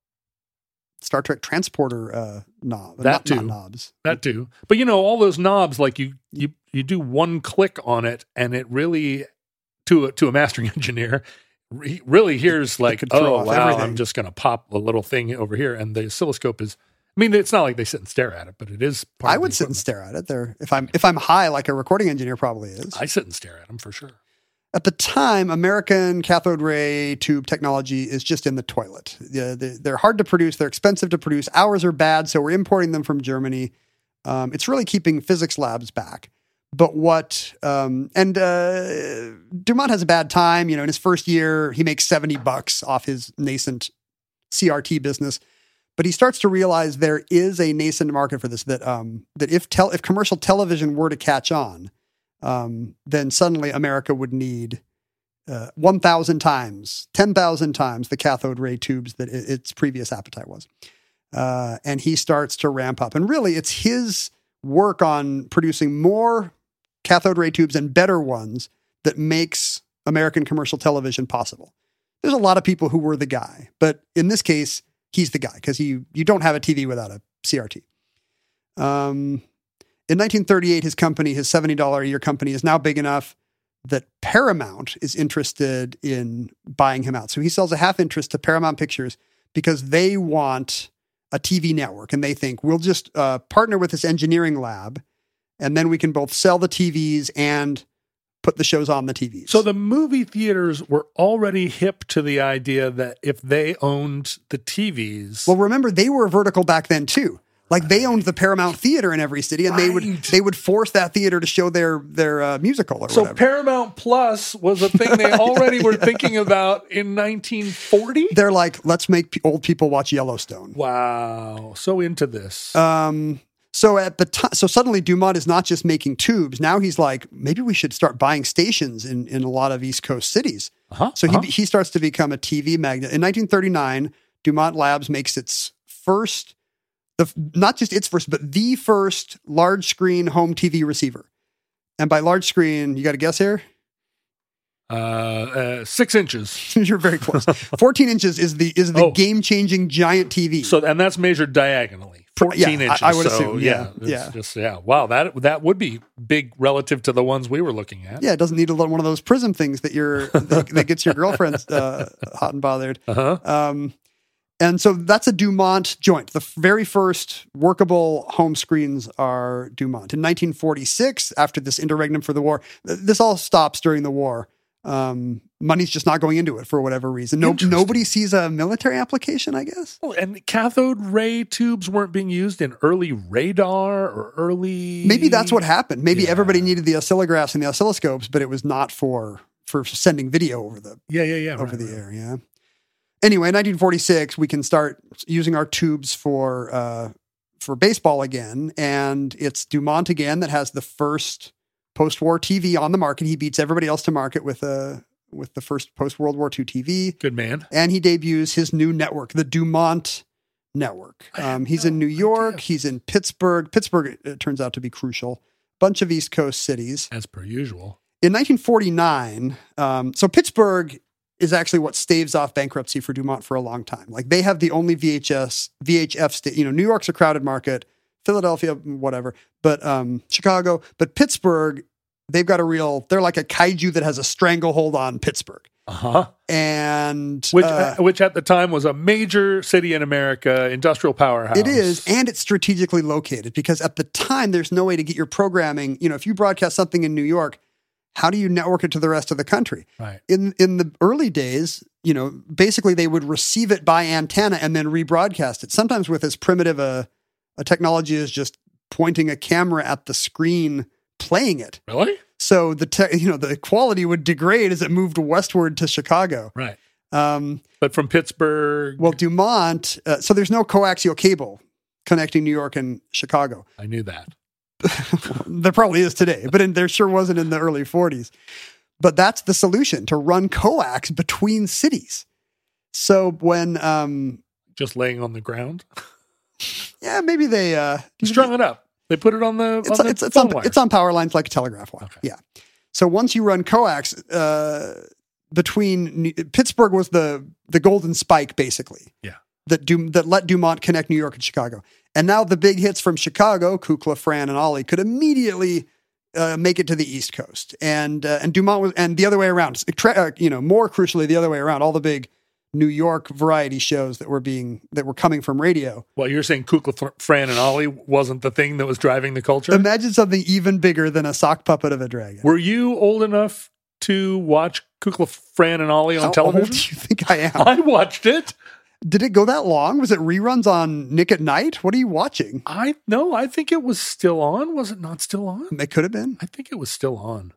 Star Trek transporter uh, knob, That not, too. not knobs. That too. But you know, all those knobs, like you you you do one click on it, and it really to a, to a mastering engineer re- really hears like, could throw oh off wow, everything. I'm just going to pop a little thing over here, and the oscilloscope is. I mean, it's not like they sit and stare at it, but it is. Part I of the would sit and equipment. stare at it there if I'm if I'm high, like a recording engineer probably is. I sit and stare at them for sure. At the time, American cathode ray tube technology is just in the toilet. Yeah, they, they're hard to produce. They're expensive to produce. Ours are bad, so we're importing them from Germany. Um, it's really keeping physics labs back. But what, um, and uh, Dumont has a bad time. You know, in his first year, he makes seventy bucks off his nascent C R T business. But he starts to realize there is a nascent market for this, that um, that if tel- if commercial television were to catch on, um, then suddenly America would need uh, one thousand times, ten thousand times the cathode ray tubes that it, its previous appetite was. Uh, and he starts to ramp up. And really, it's his work on producing more cathode ray tubes and better ones that makes American commercial television possible. There's a lot of people who were the guy, but in this case, he's the guy because you, you don't have a T V without a C R T. Um, in nineteen thirty-eight, his company, his seventy dollars a year company, is now big enough that Paramount is interested in buying him out. So he sells a half interest to Paramount Pictures because they want a T V network. And they think, we'll just uh, partner with this engineering lab, and then we can both sell the T Vs and put the shows on the T Vs. So the movie theaters were already hip to the idea that if they owned the T Vs, Well, remember, they were vertical back then too. Like they owned the Paramount Theater in every city, and they would Right. they would force that theater to show their their uh, musical or so whatever. Paramount Plus was a thing they already were thinking about in nineteen forty. They're like, let's make p- old people watch Yellowstone. Wow, so into this. Um, so at the time, so suddenly Dumont is not just making tubes. Now he's like, maybe we should start buying stations in, in a lot of East Coast cities. uh-huh, So uh-huh. he he starts to become a T V magnet. In nineteen thirty-nine, Dumont Labs makes its first, the not just its first, but the first large screen home T V receiver. And by large screen, you got to guess here? uh, uh, six inches. You're very close. fourteen inches is the is the Oh. game changing giant T V. So, and that's measured diagonally. Fourteen Yeah, I- inches. I would so, assume, yeah, it's yeah. Just yeah. Wow, that that would be big relative to the ones we were looking at. yeah, it doesn't need a little, one of those prism things that you're that, that gets your girlfriend uh, hot and bothered. Uh-huh. Um, and so that's a Dumont joint. The f- very first workable home screens are Dumont. In nineteen forty-six, after this interregnum for the war, th- this all stops during the war. Um, money's just not going into it for whatever reason. No, nobody sees a military application, I guess. Oh, and cathode ray tubes weren't being used in early radar or early... Maybe that's what happened. Maybe Yeah. everybody needed the oscillographs and the oscilloscopes, but it was not for for sending video over the Yeah, yeah, yeah. over right, the right. air. Yeah. Anyway, in nineteen forty-six, we can start using our tubes for uh, for baseball again, and it's Dumont again that has the first post-war T V on the market. He beats everybody else to market with a with the first post-World War Two T V. Good man. And he debuts his new network, the Dumont Network. Um, he's in New York. He's in Pittsburgh. Pittsburgh, it turns out to be crucial. Bunch of East Coast cities. As per usual. In nineteen forty-nine, um, so Pittsburgh is actually what staves off bankruptcy for Dumont for a long time. Like they have the only V H S, V H F state. You know, New York's a crowded market, Philadelphia, whatever, but um, Chicago, but Pittsburgh, they've got a real. They're like a kaiju that has a stranglehold on Pittsburgh. Uh huh. And Which, uh, uh, which at the time was a major city in America, industrial powerhouse. it is, and it's strategically located because at the time there's no way to get your programming. You know, if you broadcast something in New York, how do you network it to the rest of the country? Right. In in the early days, you know, basically they would receive it by antenna and then rebroadcast it. Sometimes with as primitive a, a technology as just pointing a camera at the screen, playing it. Really? So the te- you know the quality would degrade as it moved westward to Chicago. Right. Um, But from Pittsburgh. well, Dumont. Uh, so there's no coaxial cable connecting New York and Chicago. I knew that. There probably is today, but in, there sure wasn't in the early forties. But that's the solution, to run coax between cities. So when, um, Just laying on the ground. yeah, maybe they uh, Strung it up. They put it on the, it's on the it's, it's phone on wire. it's on power lines like a telegraph wire. Okay. Yeah. So once you run coax uh, between New- Pittsburgh was the the golden spike basically. Yeah. That Dum- that let Dumont connect New York and Chicago. And now the big hits from Chicago, Kukla, Fran, and Ollie, could immediately uh, make it to the East Coast. And uh, and Dumont was, and the other way around. Tra- uh, you know, more crucially, the other way around. All the big New York variety shows that were being that were coming from radio. Well, you're saying Kukla, Fran, and Ollie wasn't the thing that was driving the culture? Imagine something even bigger than a sock puppet of a dragon. Were you old enough to watch Kukla, Fran, and Ollie on How television? old do you think I am? I watched it. Did it go that long? Was it reruns on Nick at Night? What are you watching? I no, I think it was still on. Was it not still on? It could have been. I think it was still on.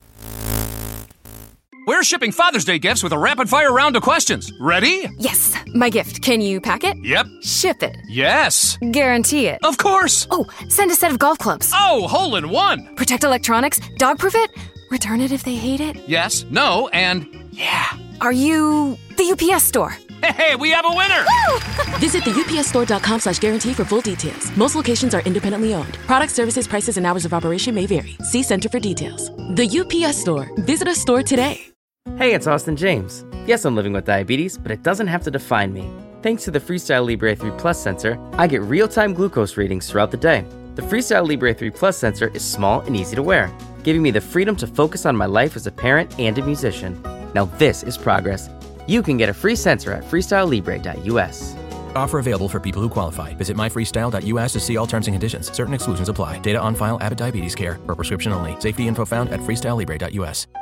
We're shipping Father's Day gifts with a rapid-fire round of questions. Ready? Yes, my gift. Can you pack it? Yep. Ship it. Yes. Guarantee it. Of course. Oh, send a set of golf clubs. Oh, hole in one. Protect electronics. Dog-proof it. Return it if they hate it. Yes, no, and yeah. Are you the U P S store? Hey, we have a winner. Visit the U P S store dot com slash guarantee for full details. Most locations are independently owned. Product services, prices, and hours of operation may vary. See Center for details. The U P S Store. Visit a store today. Hey, it's Austin James. Yes, I'm living with diabetes, but it doesn't have to define me. Thanks to the Freestyle Libre three Plus sensor, I get real-time glucose readings throughout the day. The Freestyle Libre three Plus sensor is small and easy to wear, giving me the freedom to focus on my life as a parent and a musician. Now this is progress. You can get a free sensor at freestyle libre dot U S. Offer available for people who qualify. Visit my freestyle dot U S to see all terms and conditions. Certain exclusions apply. Data on file, Abbott Diabetes Care. For prescription only. Safety info found at freestyle libre dot U S.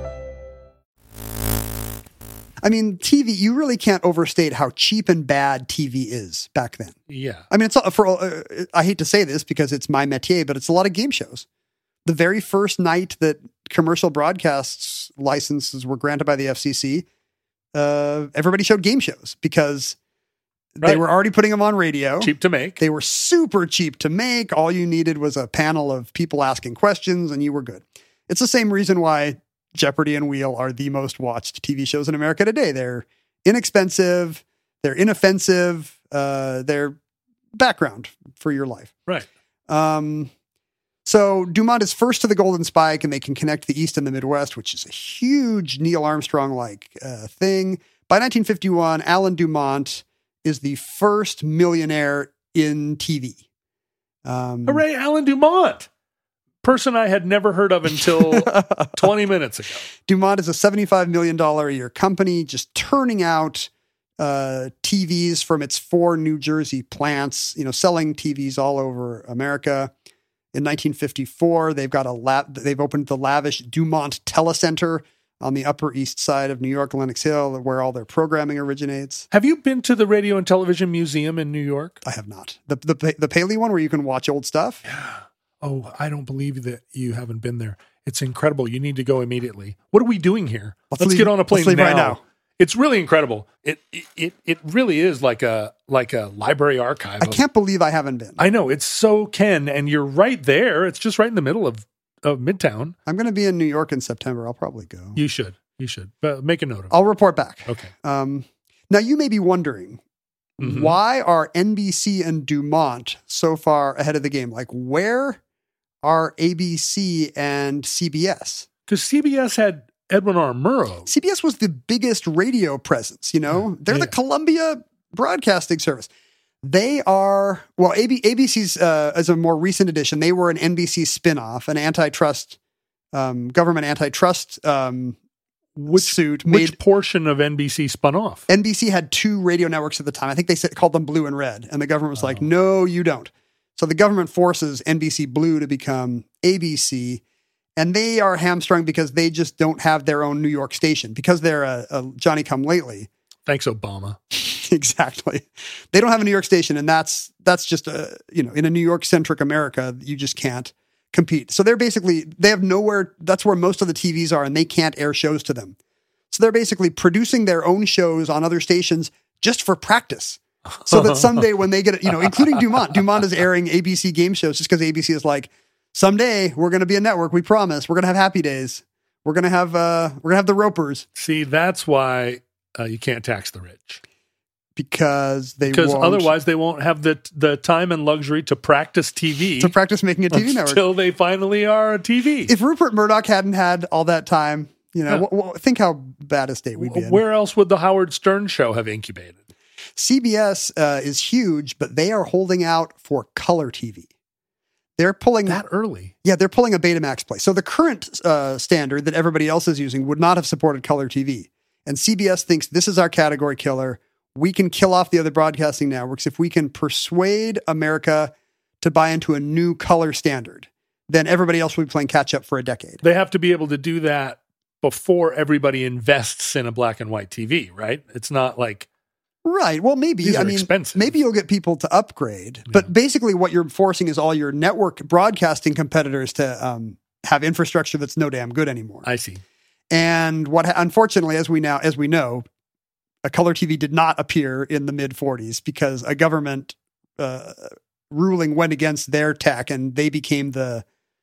I mean, T V, you really can't overstate how cheap and bad T V is back then. Yeah. I mean, it's for, uh, I hate to say this because it's my métier, but it's a lot of game shows. The very first night that commercial broadcasts licenses were granted by the F C C, uh, everybody showed game shows because they Right. were already putting them on radio. Cheap to make. They were super cheap to make. All you needed was a panel of people asking questions and you were good. It's the same reason why Jeopardy and Wheel are the most watched T V shows in America today. They're inexpensive, they're inoffensive, uh, they're background for your life. Right. Um, so Dumont is first to the Golden Spike, and they can connect the East and the Midwest, which is a huge Neil Armstrong-like uh, thing. By nineteen fifty-one, Alan Dumont is the first millionaire in T V. Um, Hooray, Alan Dumont. Person I had never heard of until twenty minutes ago. Dumont is a seventy-five million dollars a year company just turning out uh, T Vs from its four New Jersey plants, you know, selling T Vs all over America. In nineteen fifty-four, they've got a lab, they've opened the lavish Dumont Telecenter on the Upper East Side of New York, Lenox Hill, where all their programming originates. Have you been to the Radio and Television Museum in New York? I have not. The the the Paley one where you can watch old stuff? Yeah. Oh, I don't believe that you haven't been there. It's incredible. You need to go immediately. What are we doing here? Let's, let's leave, get on a plane let's leave now. right now. It's really incredible. It it it really is like a like a library archive. I can't believe I haven't been. I know. It's so Ken, and you're right there. It's just right in the middle of, of Midtown. I'm going to be in New York in September. I'll probably go. You should. You should. But make a note of it. I'll report back. Okay. Um, now, you may be wondering, mm-hmm. why are N B C and Dumont so far ahead of the game? Like, where are A B C and C B S? Because C B S had Edwin R. Murrow. C B S was the biggest radio presence, you know? Yeah. They're yeah. the Columbia Broadcasting Service. They are, well, A B, A B C's uh, as a more recent addition, they were an N B C spinoff, an antitrust, um, government antitrust um, which, suit. Which made, portion of N B C spun off? N B C had two radio networks at the time. I think they said, called them Blue and Red. And the government was oh. like, no, you don't. So the government forces N B C Blue to become A B C. And they are hamstrung because they just don't have their own New York station because they're a, a Johnny-come-lately. Thanks, Obama. Exactly. They don't have a New York station, and that's that's just a, you know, in a New York-centric America, you just can't compete. So they're basically, they have nowhere, that's where most of the T Vs are, and they can't air shows to them. So they're basically producing their own shows on other stations just for practice. So that someday when they get it, you know, including Dumont, Dumont is airing A B C game shows just because A B C is like, someday we're going to be a network. We promise. We're going to have Happy Days. We're going to have, uh, we're going to have the Ropers. See, that's why uh, you can't tax the rich. Because they because won't. Otherwise they won't have the the time and luxury to practice T V. To practice making a T V network. Until they finally are a T V. If Rupert Murdoch hadn't had all that time, you know, yeah. w- w- think how bad a state we'd be in. Where else would the Howard Stern show have incubated? C B S uh, is huge, but they are holding out for color T V. They're pulling that early. Yeah, they're pulling a Betamax play. So the current uh, standard that everybody else is using would not have supported color T V. And C B S thinks this is our category killer. We can kill off the other broadcasting networks if we can persuade America to buy into a new color standard. Then everybody else will be playing catch up for a decade. They have to be able to do that before everybody invests in a black and white T V, right? It's not like... Right. Well, maybe. These are I mean, expensive. Maybe you'll get people to upgrade. Yeah. But basically what you're forcing is all your network broadcasting competitors to um, have infrastructure that's no damn good anymore. I see. And what, unfortunately, as we now, as we know, a color T V did not appear in the mid forties because a government uh, ruling went against their tech, and they became the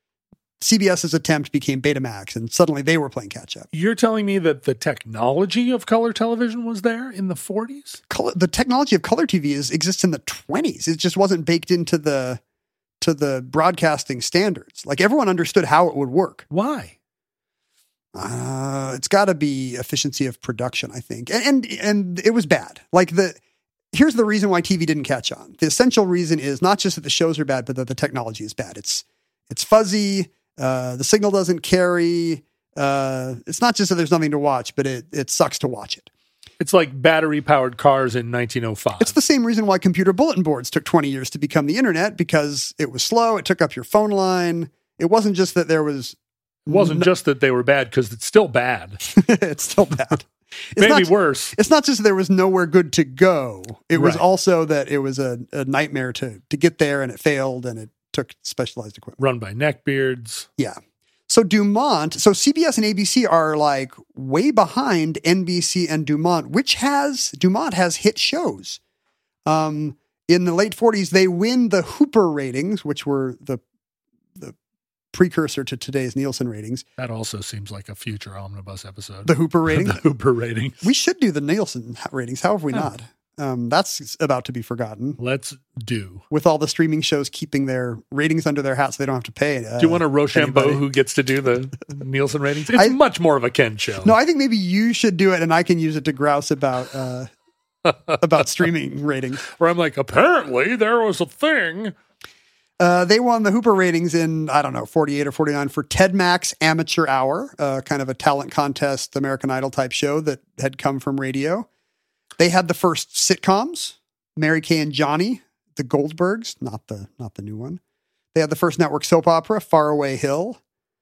CBS's attempt became Betamax, and suddenly they were playing catch up. You're telling me that the technology of color television was there in the forties? Color, the technology of color T V is, exists in the twenties. It just wasn't baked into the to the broadcasting standards. Like everyone understood how it would work. Why? Uh, it's got to be efficiency of production, I think. And, and and it was bad. Like the here's the reason why T V didn't catch on. The essential reason is not just that the shows are bad, but that the technology is bad. It's it's fuzzy. Uh, the signal doesn't carry. Uh, it's not just that there's nothing to watch, but it it sucks to watch it. It's like battery powered cars in nineteen oh five. It's the same reason why computer bulletin boards took twenty years to become the internet, because it was slow. It took up your phone line. It wasn't just that there was. It wasn't no, just that they were bad, because it's still bad. It's still bad. It's Maybe not, worse. It's not just that there was nowhere good to go. It was right. also that it was a, a nightmare to to get there, and it failed, and it took specialized equipment. Run by neckbeards. Yeah. So Dumont, so C B S and A B C are like way behind N B C and Dumont, which has, Dumont has hit shows. Um, in the late forties, they win the Hooper ratings, which were the the precursor to today's Nielsen ratings. That also seems like a future Omnibus episode. The Hooper ratings? The Hooper ratings. We should do the Nielsen ratings. How have we oh. not? Um, that's about to be forgotten. Let's do. With all the streaming shows keeping their ratings under their hat so they don't have to pay. Uh, do you want a Rochambeau who gets to do the Nielsen ratings? It's I, much more of a Ken show. No, I think maybe you should do it, and I can use it to grouse about uh, about streaming ratings. Where I'm like, apparently there was a thing. Uh, they won the Hooper ratings in, I don't know, forty-eight or forty-nine for Ted Mack's Amateur Hour, uh, kind of a talent contest, American Idol type show that had come from radio. They had the first sitcoms, Mary Kay and Johnny, the Goldbergs, not the not the new one. They had the first network soap opera, Faraway Hill.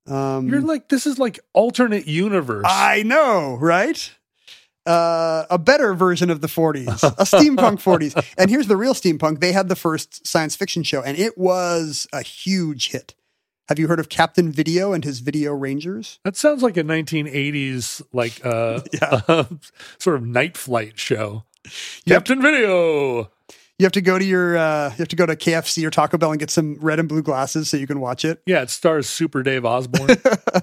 Um, You're like, this is like alternate universe. I know, right? Uh, a better version of the forties, a steampunk forties. And here's the real steampunk. They had the first science fiction show, and it was a huge hit. Have you heard of Captain Video and his Video Rangers? That sounds like a nineteen eighties, like uh, Yeah. uh, sort of night flight show. You have Captain Video. You have to go to your, uh, you have to go to K F C or Taco Bell and get some red and blue glasses so you can watch it. Yeah, it stars Super Dave Osborne.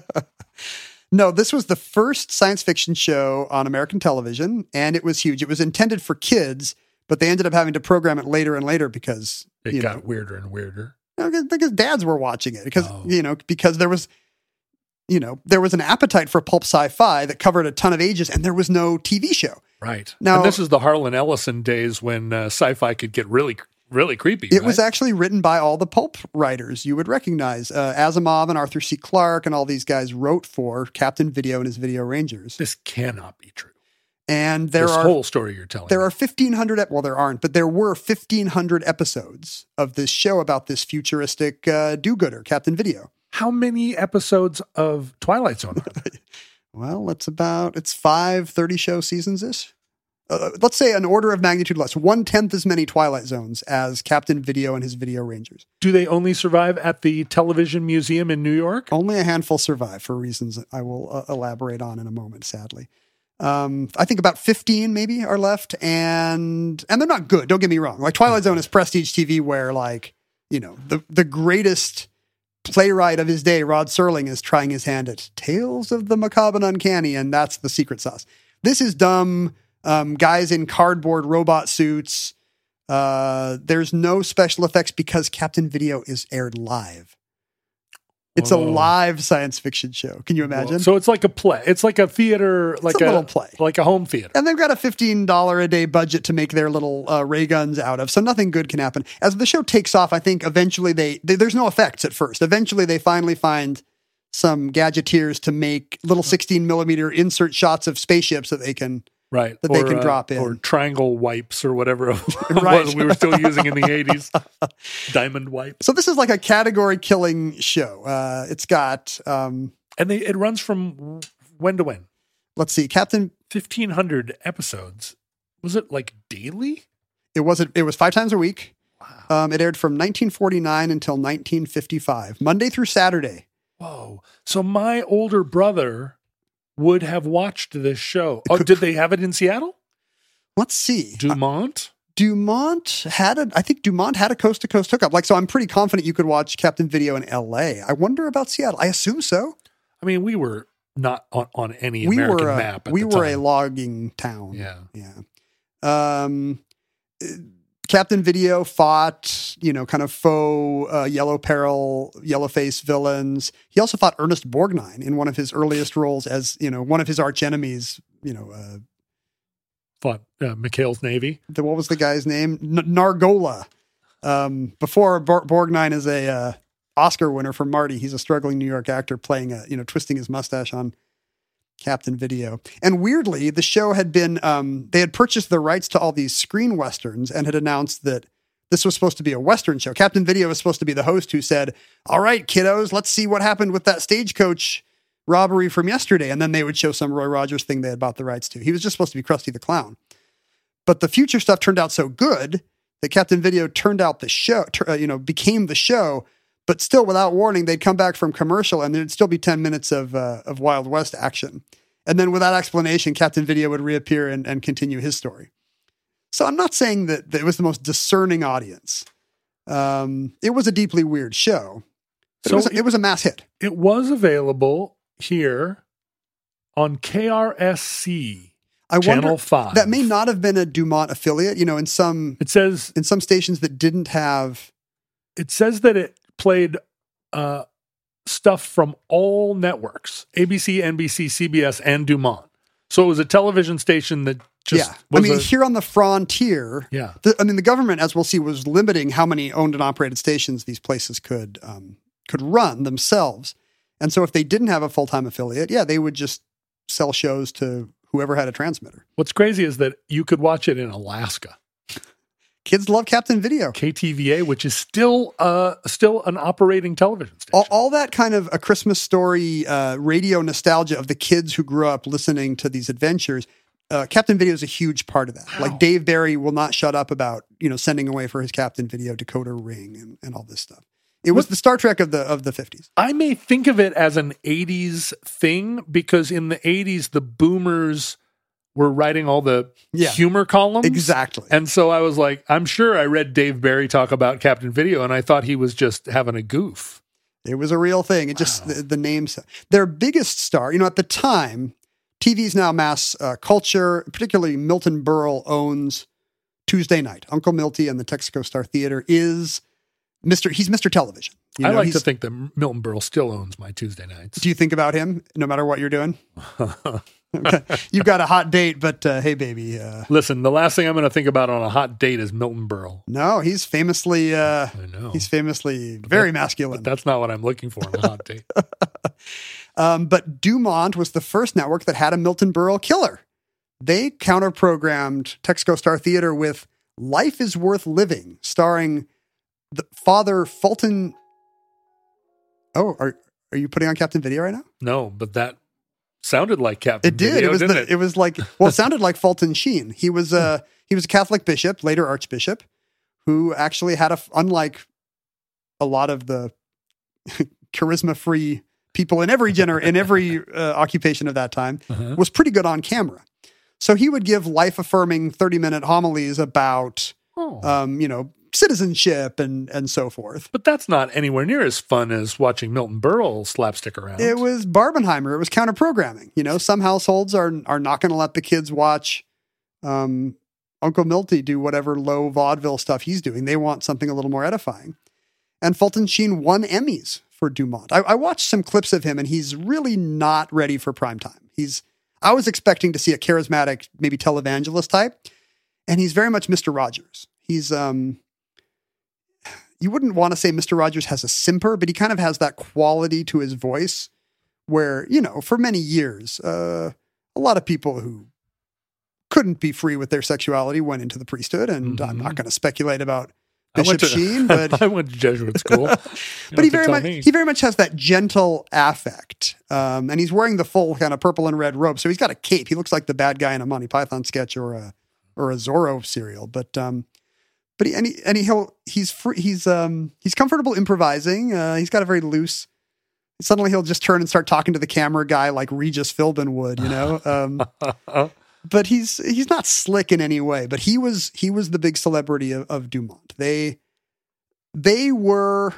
No, this was the first science fiction show on American television, and it was huge. It was intended for kids, but they ended up having to program it later and later because It you got know, weirder and weirder. you know, because dads were watching it because you know because there was you know there was an appetite for pulp sci-fi that covered a ton of ages, and there was no T V show. Right. Now- and this is the Harlan Ellison days when uh, sci-fi could get really, really creepy. It right? was actually written by all the pulp writers you would recognize. Uh, Asimov and Arthur C. Clarke and all these guys wrote for Captain Video and his Video Rangers. This cannot be true. And there this are whole story you're telling. There are fifteen hundred, ep- well, there aren't, but there were fifteen hundred episodes of this show about this futuristic uh, do-gooder, Captain Video. How many episodes of Twilight Zone are there? Well, it's about, it's five thirty-show seasons-ish. Uh, let's say an order of magnitude less, one-tenth as many Twilight Zones as Captain Video and his Video Rangers. Do they only survive at the Television Museum in New York? Only a handful survive for reasons that I will uh, elaborate on in a moment, sadly. Um, I think about fifteen maybe are left, and and they're not good. Don't get me wrong. Like Twilight Zone is prestige T V where, like, you know, the, the greatest playwright of his day, Rod Serling, is trying his hand at Tales of the Macabre and Uncanny, and that's the secret sauce. This is dumb. Um, guys in cardboard robot suits. Uh, there's no special effects because Captain Video is aired live. It's Whoa. a live science fiction show. Can you imagine? So it's like a play. It's like a theater, like a little play. like a home theater. And they've got a fifteen dollars a day budget to make their little uh, ray guns out of. So nothing good can happen. As the show takes off, I think eventually they, they there's no effects at first. Eventually they finally find some gadgeteers to make little sixteen millimeter insert shots of spaceships that they can Right. that or, they can uh, drop in. Or triangle wipes or whatever it Right. was we were still using in the eighties. Diamond wipe. So this is like a category killing show. Uh, it's got, um, And they it runs from when to when? let's see, Captain, fifteen hundred episodes. Was it like daily? it wasn't, it was five times a week. Um, it aired from nineteen forty-nine until nineteen fifty-five, Monday through Saturday. Whoa. So my older brother would have watched this show. Oh, did they have it in Seattle? Let's see. Dumont? Dumont had a, I think Dumont had a coast to coast hookup. Like, so I'm pretty confident you could watch Captain Video in L A. I wonder about Seattle. I assume so. I mean, we were not on, on any We American were a, map at we the were a time. logging town. Yeah. Yeah. Um, uh, Captain Video fought, you know, kind of faux uh, yellow peril, yellow face villains. He also fought Ernest Borgnine in one of his earliest roles as, you know, one of his arch enemies, you know, uh, Fought uh, McHale's Navy. the, what was the guy's name? N- Nargola. Um, before Bor- Borgnine is a uh, Oscar winner for Marty. He's a struggling New York actor playing a, you know, twisting his mustache on Captain Video. And weirdly, the show had been, um, they had purchased the rights to all these screen westerns and had announced that this was supposed to be a Western show. Captain Video was supposed to be the host who said, all right, kiddos, let's see what happened with that stagecoach robbery from yesterday. And then they would show some Roy Rogers thing they had bought the rights to. He was just supposed to be Krusty the Clown. But the future stuff turned out so good that Captain Video turned out the show, uh, you know, became the show. But still, without warning, they'd come back from commercial and there'd still be ten minutes of uh, of Wild West action. And then without explanation, Captain Video would reappear and, and continue his story. So I'm not saying that, that it was the most discerning audience. Um, it was a deeply weird show. But So it, was a, it was a mass hit. It was available here on K R S C. I Channel wonder, five. That may not have been a Dumont affiliate. You know, in some It says in some stations that didn't have. it says that it played uh, stuff from all networks: A B C, N B C, C B S, and Dumont. So it was a television station that just Yeah, I was mean, a- here on the frontier, Yeah. the, I mean, the government, as we'll see, was limiting how many owned and operated stations these places could um, could run themselves. And so, if they didn't have a full time affiliate, yeah, they would just sell shows to whoever had a transmitter. What's crazy is that you could watch it in Alaska. Kids love Captain Video. K T V A, which is still uh, still an operating television station. All, all that kind of A Christmas Story uh, radio nostalgia of the kids who grew up listening to these adventures. Uh, Captain Video is a huge part of that. Wow. Like Dave Barry will not shut up about, you know, sending away for his Captain Video decoder ring and, and all this stuff. It was the Star Trek of the of the fifties. I may think of it as an eighties thing because in the eighties, the boomers were writing all the yeah, humor columns. Exactly. And so I was like, I'm sure I read Dave Barry talk about Captain Video and I thought he was just having a goof. It was a real thing. It wow. just, the, the names, their biggest star, you know, at the time, T V's now mass uh, culture, particularly Milton Berle owns Tuesday Night. Uncle Milty and the Texaco Star Theater is Mister He's Mister Television. You I know, like to think that Milton Berle still owns my Tuesday nights. Do you think about him no matter what you're doing? Okay. You've got a hot date, but uh, hey, baby. Uh, Listen, the last thing I'm going to think about on a hot date is Milton Berle. No, he's famously, uh, I know. he's famously very that, masculine. But that's not what I'm looking for on a hot date. um, but Dumont was the first network that had a Milton Berle killer. They counter-programmed Texaco Star Theater with Life is Worth Living, starring the Father Fulton. Oh, are are you putting on Captain Video right now? No, but that sounded like Captain It did. Video, it was didn't the, it? it was like well, it sounded like Fulton Sheen. He was a he was a Catholic bishop, later archbishop, who actually had a unlike a lot of the charisma-free people in every gener in every uh, occupation of that time uh-huh. was pretty good on camera. So he would give life-affirming thirty-minute homilies about oh. um, you know, citizenship and and so forth. But that's not anywhere near as fun as watching Milton Berle slapstick around. It was Barbenheimer. It was counter-programming. You know, some households are are not going to let the kids watch um, Uncle Milty do whatever low vaudeville stuff he's doing. They want something a little more edifying. And Fulton Sheen won Emmys for Dumont. I, I watched some clips of him, and he's really not ready for prime time. He's I was expecting to see a charismatic, maybe televangelist type, and he's very much Mister Rogers. He's um. You wouldn't want to say Mister Rogers has a simper, but he kind of has that quality to his voice where, you know, for many years, uh, a lot of people who couldn't be free with their sexuality went into the priesthood. And mm-hmm. I'm not going to speculate about Bishop to, Sheen, but I went to Jesuit school. But he very much me. he very much has that gentle affect. Um, and he's wearing the full kind of purple and red robe. So he's got a cape. He looks like the bad guy in a Monty Python sketch or a or a Zorro serial. But um But he, and he, and he, he'll, he's free, he's, um, he's comfortable improvising. Uh, he's got a very loose, suddenly he'll just turn and start talking to the camera guy like Regis Philbin would, you know? Um, but he's, he's not slick in any way, but he was, he was the big celebrity of, of Dumont. They, they were,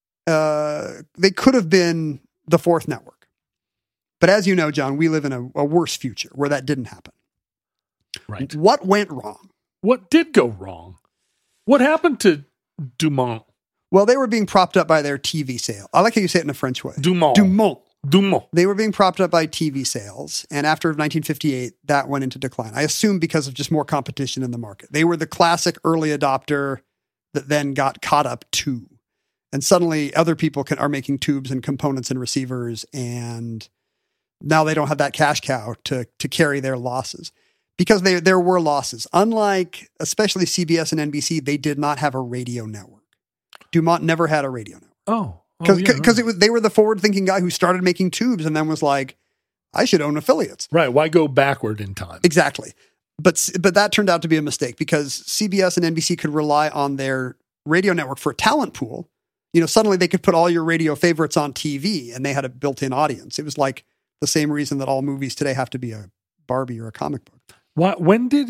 uh, they could have been the fourth network. But as you know, John, we live in a, a worse future where that didn't happen. Right. What went wrong? What did go wrong? What happened to Dumont? Well, they were being propped up by their T V sale. I like how you say it in a French way. Dumont. Dumont. Dumont. They were being propped up by T V sales. And after nineteen fifty-eight, that went into decline. I assume because of just more competition in the market. They were the classic early adopter that then got caught up too. And suddenly other people can, are making tubes and components and receivers. And now they don't have that cash cow to, to carry their losses. Because they, there were losses. Unlike, especially C B S and N B C, they did not have a radio network. Dumont never had a radio network. Oh. Because oh, yeah, it was they were the forward-thinking guy who started making tubes and then was like, I should own affiliates. Right. Why go backward in time? Exactly. But but that turned out to be a mistake because C B S and N B C could rely on their radio network for a talent pool. You know, suddenly they could put all your radio favorites on T V and they had a built-in audience. It was like the same reason that all movies today have to be a Barbie or a comic book. Why, when did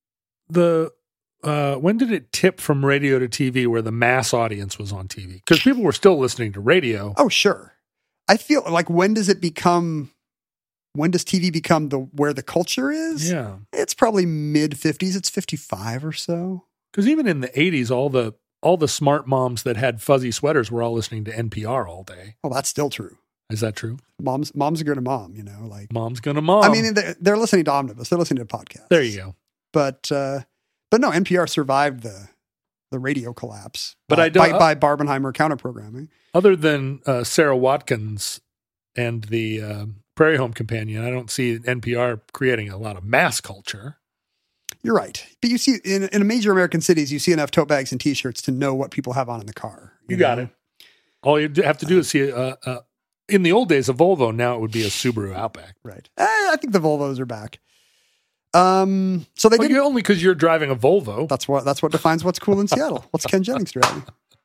the uh, when did it tip from radio to T V where the mass audience was on T V? Because people were still listening to radio. Oh, sure. I feel like when does it become? When does T V become the where the culture is? Yeah, it's probably mid fifties. It's fifty-five or so. Because even in the eighties, all the all the smart moms that had fuzzy sweaters were all listening to N P R all day. Oh, that's still true. Is that true? Mom's mom's gonna mom, you know, like mom's gonna mom. I mean, they're, they're listening to Omnibus. They're listening to podcasts. There you go. But uh, but no, N P R survived the the radio collapse. But by, I don't by, by Barbenheimer counter programming. Other than uh, Sarah Watkins and the uh, Prairie Home Companion, I don't see N P R creating a lot of mass culture. You're right. But you see, in, in major American cities, you see enough tote bags and T-shirts to know what people have on in the car. You, you got know? it. All you have to do is see, uh, uh, in the old days, a Volvo. Now it would be a Subaru Outback. Right. Eh, I think the Volvos are back. Um, so they well, did only because you're driving a Volvo. That's what that's what defines what's cool in Seattle. What's Ken Jennings driving?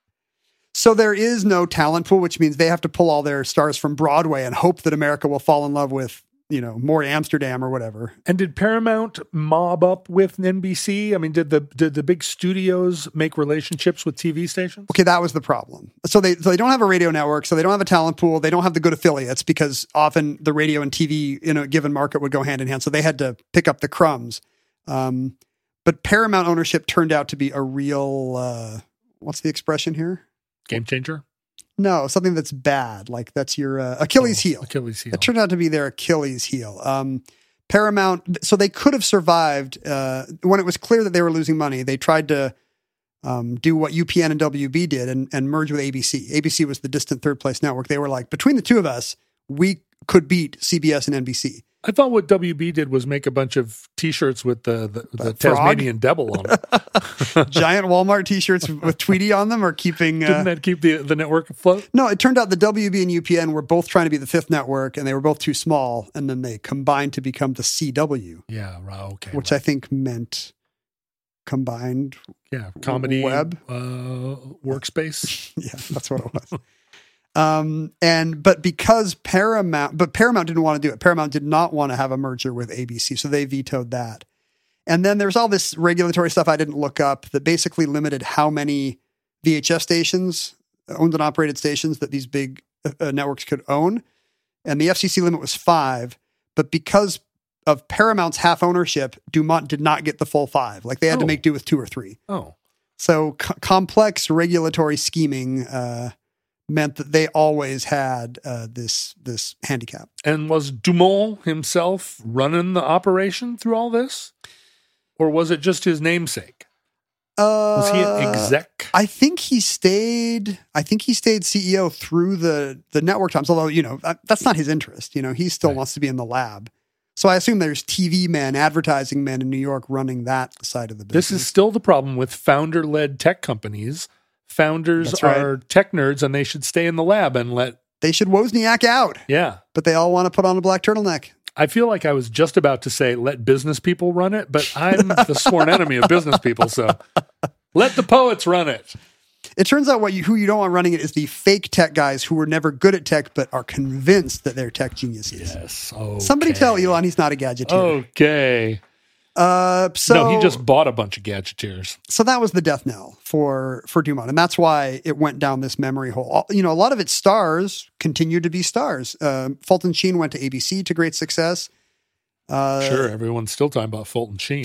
So there is no talent pool, which means they have to pull all their stars from Broadway and hope that America will fall in love with, you know, Maury Amsterdam or whatever. And did Paramount mob up with N B C? I mean, did the did the big studios make relationships with T V stations? Okay, that was the problem. So they so they don't have a radio network, so they don't have a talent pool. They don't have the good affiliates because often the radio and T V in a given market would go hand in hand. So they had to pick up the crumbs. Um, but Paramount ownership turned out to be a real, uh, what's the expression here? Game changer? No, something that's bad. Like that's your uh, Achilles oh, heel. Achilles heel. It turned out to be their Achilles heel. Um, Paramount, so they could have survived uh, when it was clear that they were losing money. They tried to um, do what U P N and W B did and, and merge with A B C. A B C was the distant third place network. They were like, between the two of us, we could beat C B S and N B C. I thought what W B did was make a bunch of T-shirts with the, the, the Tasmanian devil on it. Giant Walmart T-shirts with Tweety on them are keeping... Uh, Didn't that keep the, the network afloat? No, it turned out the W B and U P N were both trying to be the fifth network, and they were both too small, and then they combined to become the C W. Yeah, right, okay. Which right. I think meant combined yeah, comedy web uh, workspace. Yeah, that's what it was. Um, and, but because Paramount, but Paramount didn't want to do it. Paramount did not want to have a merger with A B C. So they vetoed that. And then there's all this regulatory stuff I didn't look up that basically limited how many V H S stations, owned and operated stations that these big uh, networks could own. And the F C C limit was five, but because of Paramount's half ownership, Dumont did not get the full five. Like they had oh. to make do with two or three. Oh, so co- complex regulatory scheming, uh, meant that they always had uh, this this handicap. And was Dumont himself running the operation through all this? Or was it just his namesake? Uh, was he an exec? I think he stayed, I think he stayed C E O through the, the network times, although, you know, that's not his interest. You know, he still right. wants to be in the lab. So I assume there's T V men, advertising men in New York running that side of the business. This is still the problem with founder-led tech companies. Founders right. are tech nerds and they should stay in the lab and let... They should Wozniak out. Yeah. But they all want to put on a black turtleneck. I feel like I was just about to say, let business people run it, but I'm the sworn enemy of business people, so let the poets run it. It turns out what you, who you don't want running it is the fake tech guys who were never good at tech but are convinced that they're tech geniuses. Yes. Okay. Somebody tell Elon he's not a gadgeteer. Okay. Uh, so no, he just bought a bunch of gadgeteers. So that was the death knell for for Dumont, and that's why it went down this memory hole. You know, a lot of its stars continued to be stars. Uh, Fulton Sheen went to A B C to great success. Uh, sure, everyone's still talking about Fulton Sheen.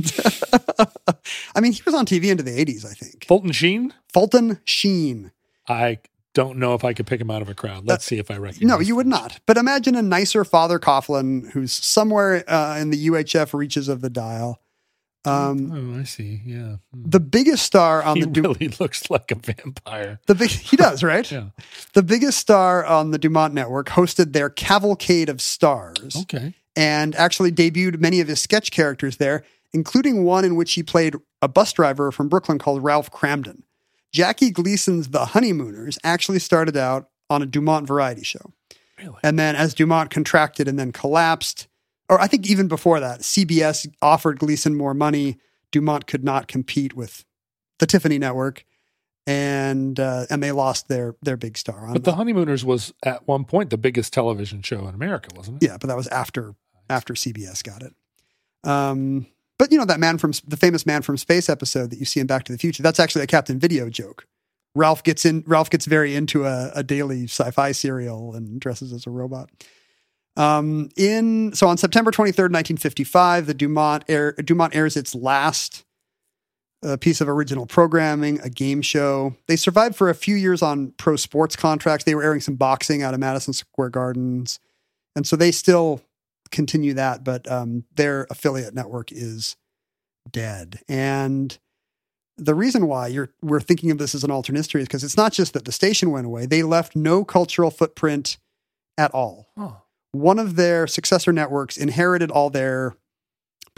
I mean, he was on T V into the eighties, I think. Fulton Sheen? Fulton Sheen. I don't know if I could pick him out of a crowd. Let's uh, see if I recognize No, you would not. But imagine a nicer Father Coughlin who's somewhere uh, in the U H F reaches of the dial. Um, oh, I see. Yeah. The biggest star on he the... Du- really looks like a vampire. The big, He does, right? Yeah. The biggest star on the Dumont network hosted their Cavalcade of Stars. Okay. And actually debuted many of his sketch characters there, including one in which he played a bus driver from Brooklyn called Ralph Cramden. Jackie Gleason's The Honeymooners actually started out on a Dumont variety show. Really? And then as Dumont contracted and then collapsed, or I think even before that, C B S offered Gleason more money. Dumont could not compete with the Tiffany network, and uh, and they lost their their big star. On but The Honeymooners was at one point the biggest television show in America, wasn't it? Yeah, but that was after after C B S got it. Um, but you know that man from the famous Man from Space episode that you see in Back to the Future. That's actually a Captain Video joke. Ralph gets in. Ralph gets very into a, a daily sci-fi serial and dresses as a robot. Um, in so on September twenty-third, nineteen fifty-five, the Dumont air, Dumont airs its last uh, piece of original programming, a game show. They survived for a few years on pro sports contracts. They were airing some boxing out of Madison Square Gardens, and so they still continue that. But um, their affiliate network is dead, and the reason why you're we're thinking of this as an alternate history is because it's not just that the station went away; they left no cultural footprint at all. Oh. One of their successor networks inherited all their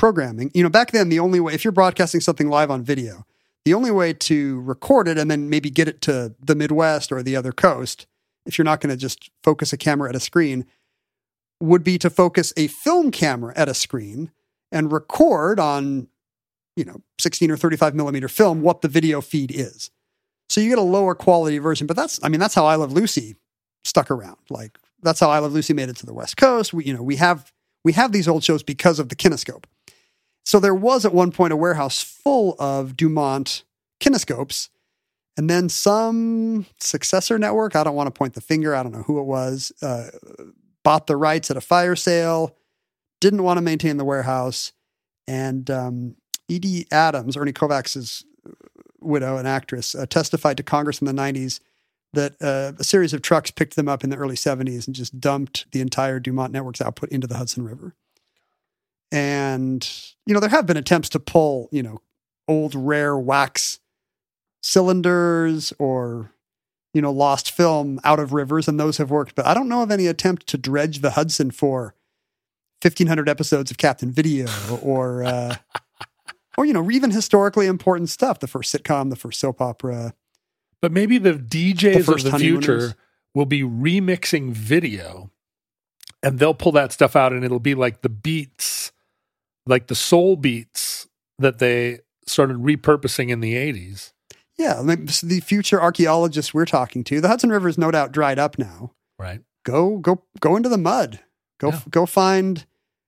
programming. You know, back then, the only way, if you're broadcasting something live on video, the only way to record it and then maybe get it to the Midwest or the other coast, if you're not going to just focus a camera at a screen, would be to focus a film camera at a screen and record on, you know, sixteen or thirty-five millimeter film what the video feed is. So you get a lower quality version. But that's, I mean, that's how I Love Lucy stuck around. Like, that's how I Love Lucy made it to the West Coast. We, you know, we have we have these old shows because of the kinescope. So there was at one point a warehouse full of DuMont kinescopes, and then some successor network, I don't want to point the finger, I don't know who it was, uh, bought the rights at a fire sale, didn't want to maintain the warehouse, and um, Edie Adams, Ernie Kovacs's widow, an actress, uh, testified to Congress in the nineties that uh, a series of trucks picked them up in the early seventies and just dumped the entire DuMont network's output into the Hudson River. And, you know, there have been attempts to pull, you know, old rare wax cylinders or, you know, lost film out of rivers, and those have worked. But I don't know of any attempt to dredge the Hudson for fifteen hundred episodes of Captain Video or, uh, or, you know, even historically important stuff. The first sitcom, the first soap opera. But maybe the D Js the of the future will be remixing video, and they'll pull that stuff out, and it'll be like the beats, like the soul beats that they started repurposing in the eighties. Yeah, I mean, the future archaeologists we're talking to, the Hudson River is no doubt dried up now. Right. Go, go, go into the mud. Go, Yeah. go find.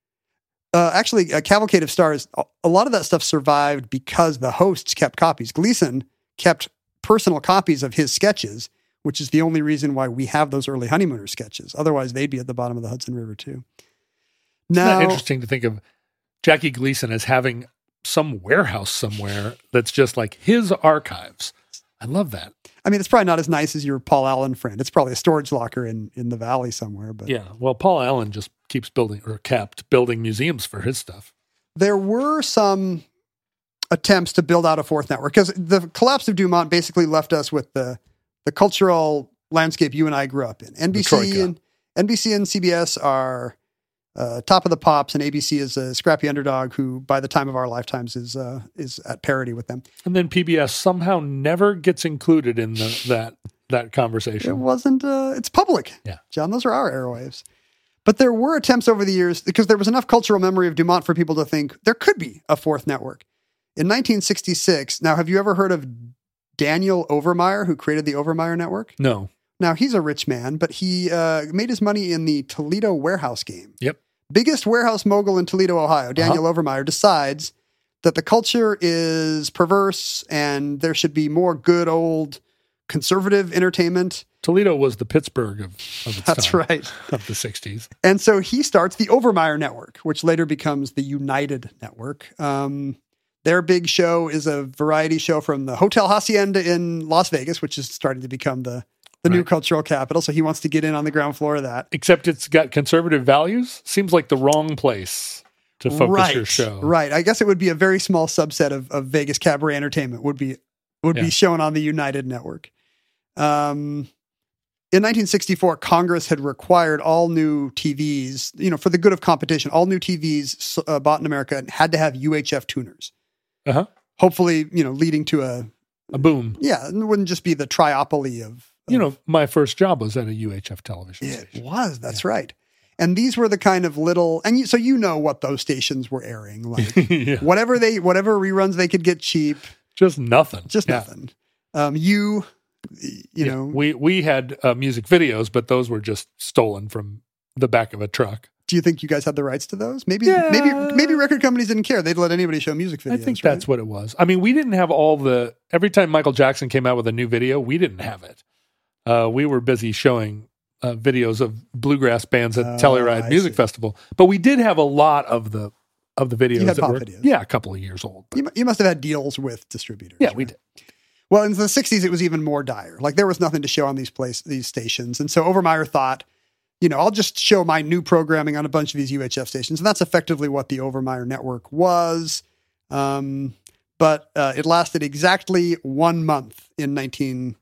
Uh, actually, a Cavalcade of Stars. A lot of that stuff survived because the hosts kept copies. Gleason kept personal copies of his sketches, which is the only reason why we have those early Honeymooners sketches. Otherwise, they'd be at the bottom of the Hudson River too. Isn't Now, that interesting to think of Jackie Gleason as having some warehouse somewhere that's just like his archives? I love that. I mean, it's probably not as nice as your Paul Allen friend. It's probably a storage locker in, in the valley somewhere. But Yeah. Well, Paul Allen just keeps building or kept building museums for his stuff. there were some attempts to build out a fourth network because the collapse of DuMont basically left us with the the cultural landscape you and I grew up in. N B C and N B C and C B S are uh, top of the pops, and A B C is a scrappy underdog who, by the time of our lifetimes, is uh, is at parity with them. And then P B S somehow never gets included in the, that that conversation. It wasn't. Uh, it's public. Yeah, John, those are our airwaves. But there were attempts over the years because there was enough cultural memory of DuMont for people to think there could be a fourth network. In nineteen sixty-six, now have you ever heard of Daniel Overmeyer, who created the Overmeyer Network? No. Now, he's a rich man, but he uh, made his money in the Toledo warehouse game. Yep. Biggest warehouse mogul in Toledo, Ohio, Daniel uh-huh. Overmeyer, decides that the culture is perverse and there should be more good old conservative entertainment. Toledo was the Pittsburgh of, of its That's time, right. of the sixties. And so he starts the Overmeyer Network, which later becomes the United Network. Um, their big show is a variety show from the Hotel Hacienda in Las Vegas, which is starting to become the, the right. new cultural capital. So he wants to get in on the ground floor of that. Except it's got conservative values. Seems like the wrong place to focus right. your show. Right. I guess it would be a very small subset of, of Vegas cabaret entertainment would be would Yeah. be shown on the United Network. Um, in nineteen sixty-four, Congress had required all new T Vs, you know, for the good of competition, all new T Vs uh, bought in America had to have U H F tuners. Uh-huh. Hopefully, you know, leading to a a boom. Yeah, it wouldn't just be the triopoly of, of you know, my first job was at a U H F television it station. was. That's yeah. right. And these were the kind of little, and you, so you know what those stations were airing, like yeah. whatever they, whatever reruns they could get cheap, just nothing, just yeah. nothing. Um, you, you yeah. know, we we had uh, music videos, but those were just stolen from the back of a truck. Do you think you guys had the rights to those? Maybe, yeah. maybe, maybe record companies didn't care. They'd let anybody show music videos. I think right? that's what it was. I mean, we didn't have all the, every time Michael Jackson came out with a new video, we didn't have it. Uh, we were busy showing uh, videos of bluegrass bands at Oh, Telluride I Music see. Festival, but we did have a lot of the, of the videos You had that pop were, videos. yeah, a couple of years old. You, mu- you must have had deals with distributors. Yeah, right? we did. Well, in the sixties, it was even more dire. Like there was nothing to show on these place, these stations. And so Overmeyer thought, you know, I'll just show my new programming on a bunch of these U H F stations. And that's effectively what the Overmeyer network was. Um, but uh, it lasted exactly one month in nineteen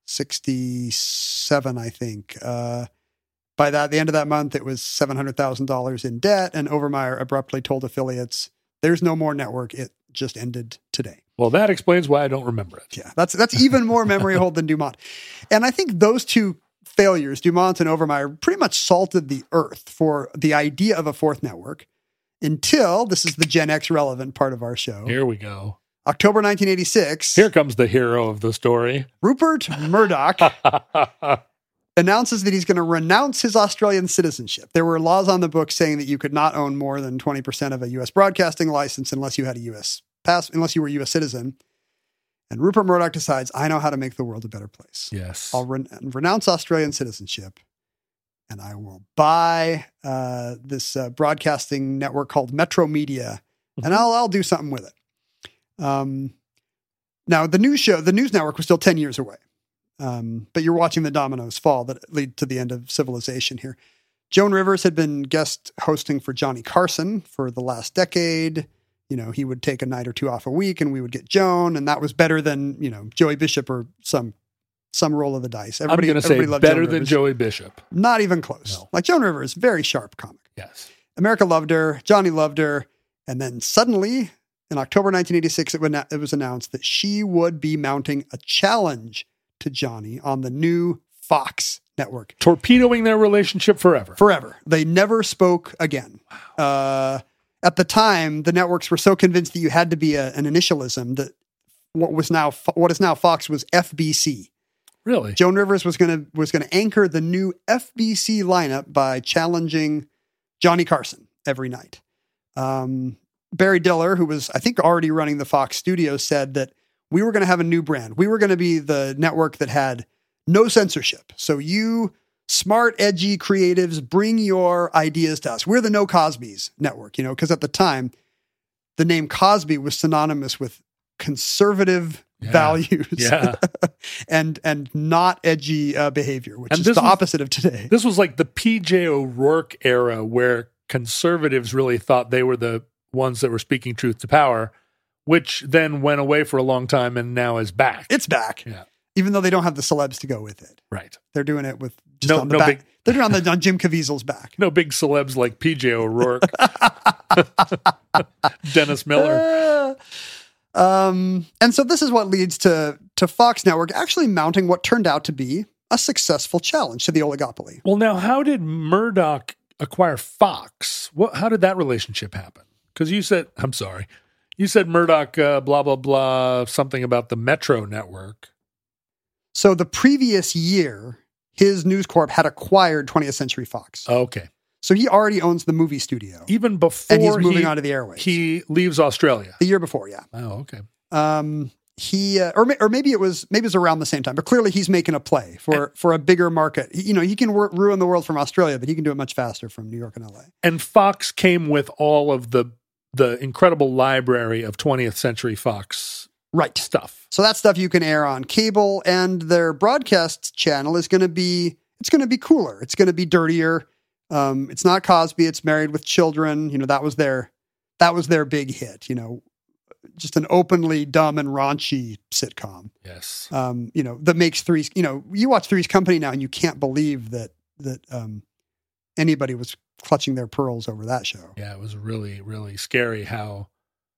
sixty-seven, I think. Uh, by that, the end of that month, it was seven hundred thousand dollars in debt. And Overmeyer abruptly told affiliates There's no more network. It just ended today. Well, that explains why I don't remember it. Yeah, that's that's even more memory hold than Dumont. And I think those two failures, Dumont and Overmyer, pretty much salted the earth for the idea of a fourth network until, this is the Gen X relevant part of our show. Here we go. October nineteen eighty-six. Here comes the hero of the story. Rupert Murdoch announces that he's going to renounce his Australian citizenship. There were laws on the books saying that you could not own more than twenty percent of a U S broadcasting license unless you had a U S pass, unless you were a U S citizen. And Rupert Murdoch decides, I know how to make the world a better place. Yes. I'll re- renounce Australian citizenship and I will buy uh, this uh, broadcasting network called Metro Media, and I'll, I'll do something with it. Um, now, the news show, the news network was still ten years away. Um, but you're watching the dominoes fall that lead to the end of civilization here. Joan Rivers had been guest hosting for Johnny Carson for the last decade. You know, he would take a night or two off a week and we would get Joan, and that was better than, you know, Joey Bishop or some some roll of the dice. Everybody, I'm going to say loved better Joan than Rivers. Joey Bishop. Not even close. No. Like Joan Rivers, very sharp comic. Yes. America loved her. Johnny loved her. And then suddenly, in October nineteen eighty-six, it, would, it was announced that she would be mounting a challenge to Johnny on the new Fox network. Torpedoing their relationship forever. Forever. They never spoke again. Wow. Uh, at the time, the networks were so convinced that you had to be a, an initialism that what was now what is now Fox was F B C. Really? Joan Rivers was going to was going to anchor the new F B C lineup by challenging Johnny Carson every night. Um, Barry Diller, who was I think already running the Fox studios, said that we were going to have a new brand. We were going to be the network that had no censorship. So you smart, edgy creatives, bring your ideas to us. We're the No Cosby's network, you know, because at the time, the name Cosby was synonymous with conservative yeah. values yeah. and and not edgy uh, behavior, which and is the was, opposite of today. This was like the P J O'Rourke era where conservatives really thought they were the ones that were speaking truth to power, which then went away for a long time and now is back. It's back. Yeah. Even though they don't have the celebs to go with it. Right. They're doing it with just no, on the no back. Big, They're doing it on, the, on Jim Caviezel's back. No big celebs like P J O'Rourke. Dennis Miller. Uh, um, and so this is what leads to, to Fox Network actually mounting what turned out to be a successful challenge to the oligopoly. Well, now, how did Murdoch acquire Fox? What? How did that relationship happen? Because you said, I'm sorry, you said Murdoch, uh, blah, blah, blah, something about the Metro network. So the previous year, his News Corp had acquired twentieth Century Fox. Okay. So he already owns the movie studio. Even before and he's moving he, on to the airwaves. He leaves Australia. The year before, yeah. Oh, okay. Um, he uh, or or maybe it was maybe it was around the same time, but clearly he's making a play for for a bigger market. He, you know, he can wor- ruin the world from Australia, but he can do it much faster from New York and L A. And Fox came with all of the the incredible library of twentieth Century Fox right stuff. So that stuff you can air on cable, and their broadcast channel is going to be it's going to be cooler. It's going to be dirtier. Um, it's not Cosby. It's Married with Children. You know, that was their that was their big hit. You know, just an openly dumb and raunchy sitcom. Yes. Um, you know, that makes Three's. You know, you watch Three's Company now, and you can't believe that that um, anybody was clutching their pearls over that show. Yeah, it was really, really scary how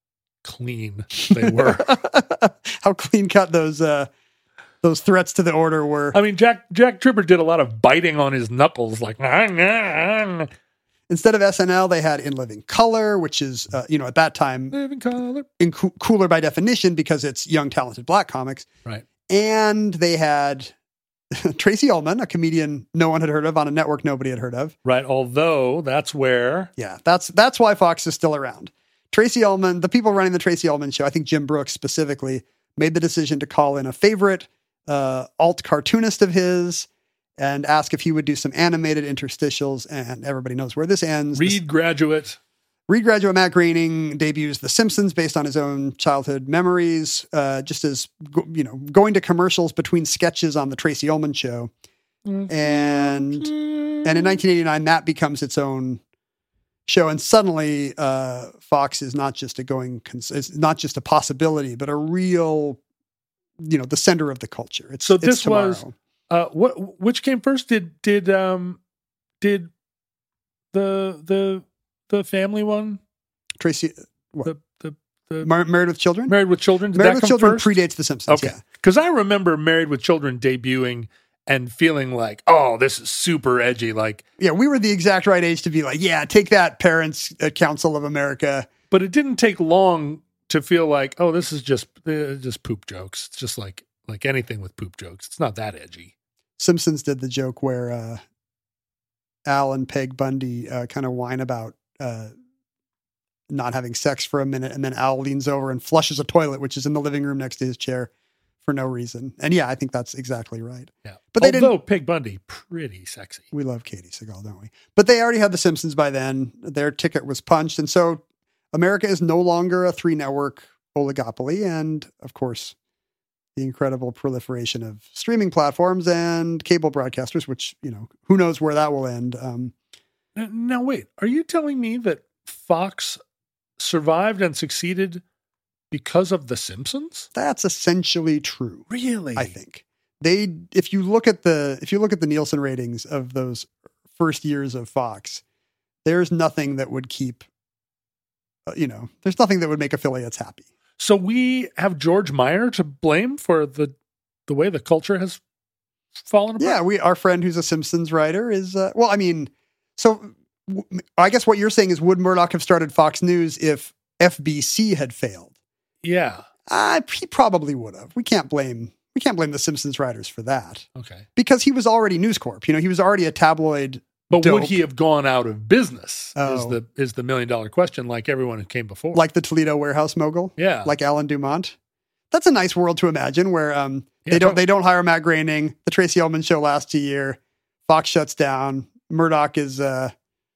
clean they were. How clean cut those uh, those threats to the order were. I mean, Jack Jack Tripper did a lot of biting on his knuckles, like. Nah, nah, nah. Instead of S N L, they had In Living Color, which is uh, you know at that time Living Color, in co- cooler by definition because it's young, talented black comics. Right. And they had Tracy Ullman, a comedian no one had heard of on a network nobody had heard of. Right. Although that's where. Yeah, that's that's why Fox is still around. Tracy Ullman, the people running the Tracy Ullman show, I think Jim Brooks specifically, made the decision to call in a favorite uh, alt cartoonist of his and ask if he would do some animated interstitials. And everybody knows where this ends. Reed this, graduate. Reed graduate Matt Groening debuts The Simpsons based on his own childhood memories, uh, just as, you know, going to commercials between sketches on the Tracy Ullman show. And, and in nineteen eighty-nine, that becomes its own show. And suddenly uh, Fox is not just a going, it's not just a possibility, but a real, you know, the center of the culture. It's, so it's this tomorrow. was, uh, what, which came first? Did, did, um, did the, the, the family one? Tracy, The, the, the Mar- Married with Children? Married with Children? Did Married that with come Children first? predates The Simpsons, Okay. yeah. Because I remember Married with Children debuting and feeling like, oh, this is super edgy. Like, Yeah, we were the exact right age to be like, yeah, take that, Parents uh, Council of America. but it didn't take long to feel like, oh, this is just uh, just poop jokes. It's just like like anything with poop jokes. It's not that edgy. Simpsons did the joke where uh, Al and Peg Bundy uh, kind of whine about uh, not having sex for a minute, and then Al leans over and flushes a toilet, which is in the living room next to his chair, for no reason. And yeah, I think that's exactly right. Yeah, but they although didn't. Peg Bundy, pretty sexy. We love Katie Seagal, don't we? But they already had The Simpsons by then. Their ticket was punched, and so America is no longer a three-network oligopoly, and of course, the incredible proliferation of streaming platforms and cable broadcasters, which, you know, who knows where that will end. Um, Now, now wait, are you telling me that Fox survived and succeeded because of The Simpsons? That's essentially true. Really? I think they, if you look at the, if you look at the Nielsen ratings of those first years of Fox, there's nothing that would keep, uh, you know, there's nothing that would make affiliates happy. So we have George Meyer to blame for the the way the culture has fallen apart? Yeah, we, our friend who's a Simpsons writer is, uh, well, I mean, so w- I guess what you're saying is, would Murdoch have started Fox News if F B C had failed? Yeah. Uh, he probably would have. We can't blame, we can't blame the Simpsons writers for that. Okay. Because he was already News Corp. You know, he was already a tabloid. But dope. would he have gone out of business is Oh. the is the million dollar question, like everyone who came before. Like the Toledo warehouse mogul? Yeah. Like Alan Dumont? That's a nice world to imagine where um, Yeah, they don't tot- they don't hire Matt Groening. The Tracy Ullman show lasts a year. Fox shuts down. Murdoch is, uh,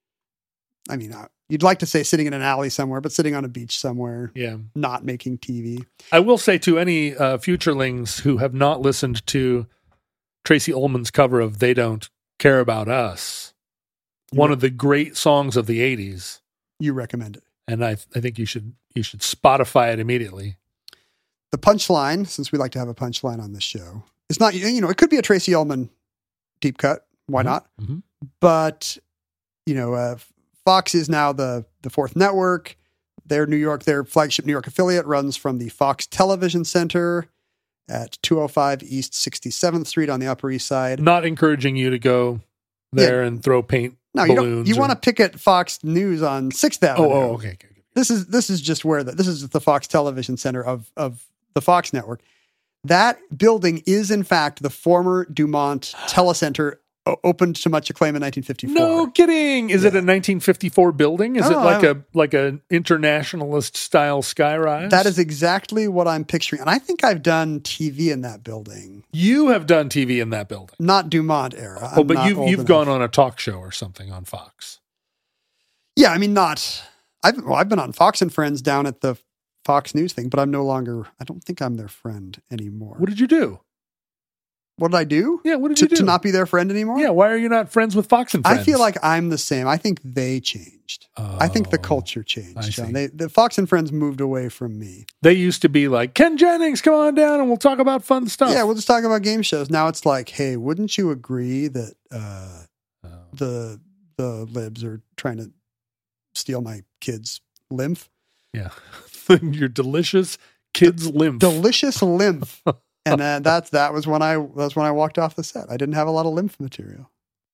I mean, uh, you'd like to say sitting in an alley somewhere, but sitting on a beach somewhere, Yeah. not making T V. I will say to any uh, futurelings who have not listened to Tracy Ullman's cover of They Don't Care About Us, one of the great songs of the eighties. You recommend it. And I I think you should you should Spotify it immediately. The punchline, since we like to have a punchline on this show, it's not, you know, it could be a Tracy Ullman deep cut. Why not? Mm-hmm. But, you know, uh, Fox is now the the fourth network. Their New York, their flagship New York affiliate runs from the Fox Television Center at two oh five East sixty-seventh Street on the Upper East Side. Not encouraging you to go there Yeah. and throw paint No, you balloons. don't. You or- want to picket Fox News on Sixth Avenue. Oh, oh, okay, okay. okay. This is this is just where the this is the Fox Television Center of of the Fox network. That building is in fact the former Dumont Telecenter, o- opened to much acclaim in nineteen fifty-four. No kidding. Is it a nineteen fifty-four building? Is Oh, it like I a like an internationalist style skyrise? That is exactly what I'm picturing, and I think I've done T V in that building. You have done T V in that building. Not Dumont era. Oh, I'm but not you've old you've enough. gone on a talk show or something on Fox. Yeah, I mean, not. I've well, I've been on Fox and Friends down at the Fox News thing, but I'm no longer. I don't think I'm their friend anymore. What did you do? What did I do? Yeah, what did to, you do? to not be their friend anymore? Yeah, why are you not friends with Fox and Friends? I feel like I'm the same. I think they changed. I think the culture changed. I John. see. They, the Fox and Friends moved away from me. they used to be like, Ken Jennings, come on down and we'll talk about fun stuff. Yeah, we'll just talk about game shows. Now it's like, hey, wouldn't you agree that uh, Oh. the the libs are trying to steal my kids' lymph? Yeah. Your delicious kids' lymph. Delicious lymph. And uh, that's that was when I that's when I walked off the set. I didn't have a lot of lymph material.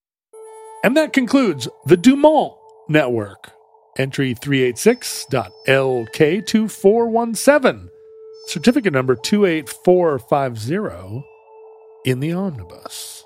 And that concludes the Dumont Network. Entry three eighty-six L K two four one seven. Certificate number two eight four five zero in the omnibus.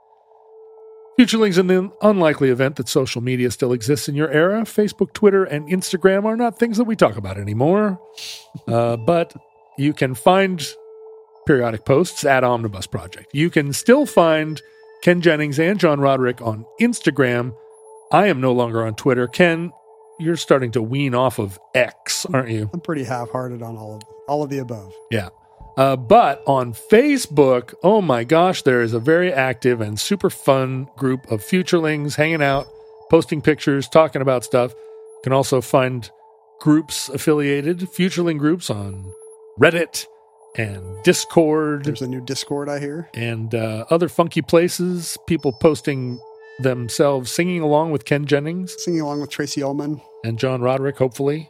Futurelings, in the unlikely event that social media still exists in your era, Facebook, Twitter, and Instagram are not things that we talk about anymore. Uh, but you can find periodic posts at Omnibus Project. You can still find Ken Jennings and John Roderick on Instagram. I am no longer on Twitter. Ken, you're starting to wean off of X, aren't you? I'm pretty half-hearted on all of all of the above. Yeah. Uh, but on Facebook, oh my gosh, there is a very active and super fun group of futurelings hanging out, posting pictures, talking about stuff. You can also find groups affiliated, futureling groups on Reddit and Discord. There's a new Discord, I hear. And uh, other funky places, people posting themselves singing along with Ken Jennings. Singing along with Tracy Ullman. And John Roderick, hopefully.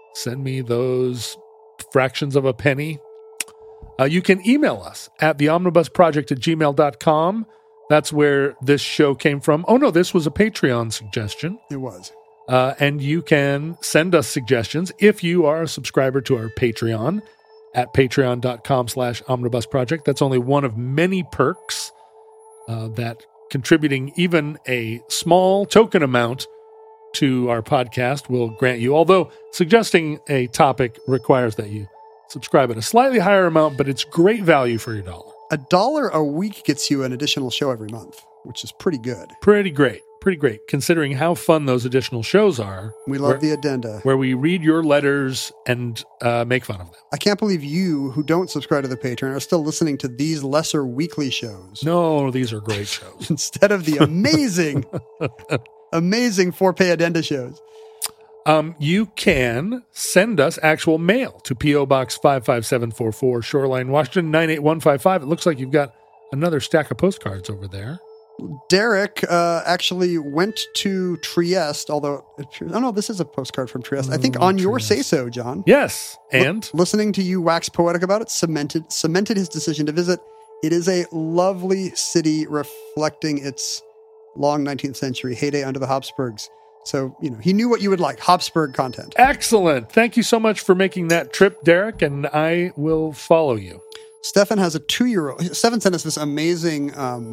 Send me those fractions of a penny. Uh, you can email us at the omnibus project at gmail dot com. That's where this show came from. Oh, no, this was a Patreon suggestion. It was. Uh, and you can send us suggestions if you are a subscriber to our Patreon at patreon dot com slash omnibus project. That's only one of many perks uh, that contributing even a small token amount to our podcast will grant you, although suggesting a topic requires that you subscribe at a slightly higher amount, but it's great value for your dollar. A dollar a week gets you an additional show every month, which is pretty good. Pretty great. Pretty great, considering how fun those additional shows are. We love where, the addenda. Where we read your letters and uh, make fun of them. I can't believe you, who don't subscribe to the Patreon, are still listening to these lesser weekly shows. No, these are great shows. Instead of the amazing, amazing four-pay addenda shows. Um, you can send us actual mail to P O Box five five seven four four, Shoreline, Washington, nine eight one five five. It looks like you've got another stack of postcards over there. Derek uh, actually went to Trieste, although, oh no, this is a postcard from Trieste. I think Oh, on your Trieste. say-so, John. Yes, and? L- listening to you wax poetic about it cemented cemented his decision to visit. It is a lovely city reflecting its long nineteenth century heyday under the Habsburgs. So, you know, he knew what you would like, Habsburg content. Excellent. Thank you so much for making that trip, Derek, and I will follow you. Stefan has a two-year-old. Stefan sent us this amazing um,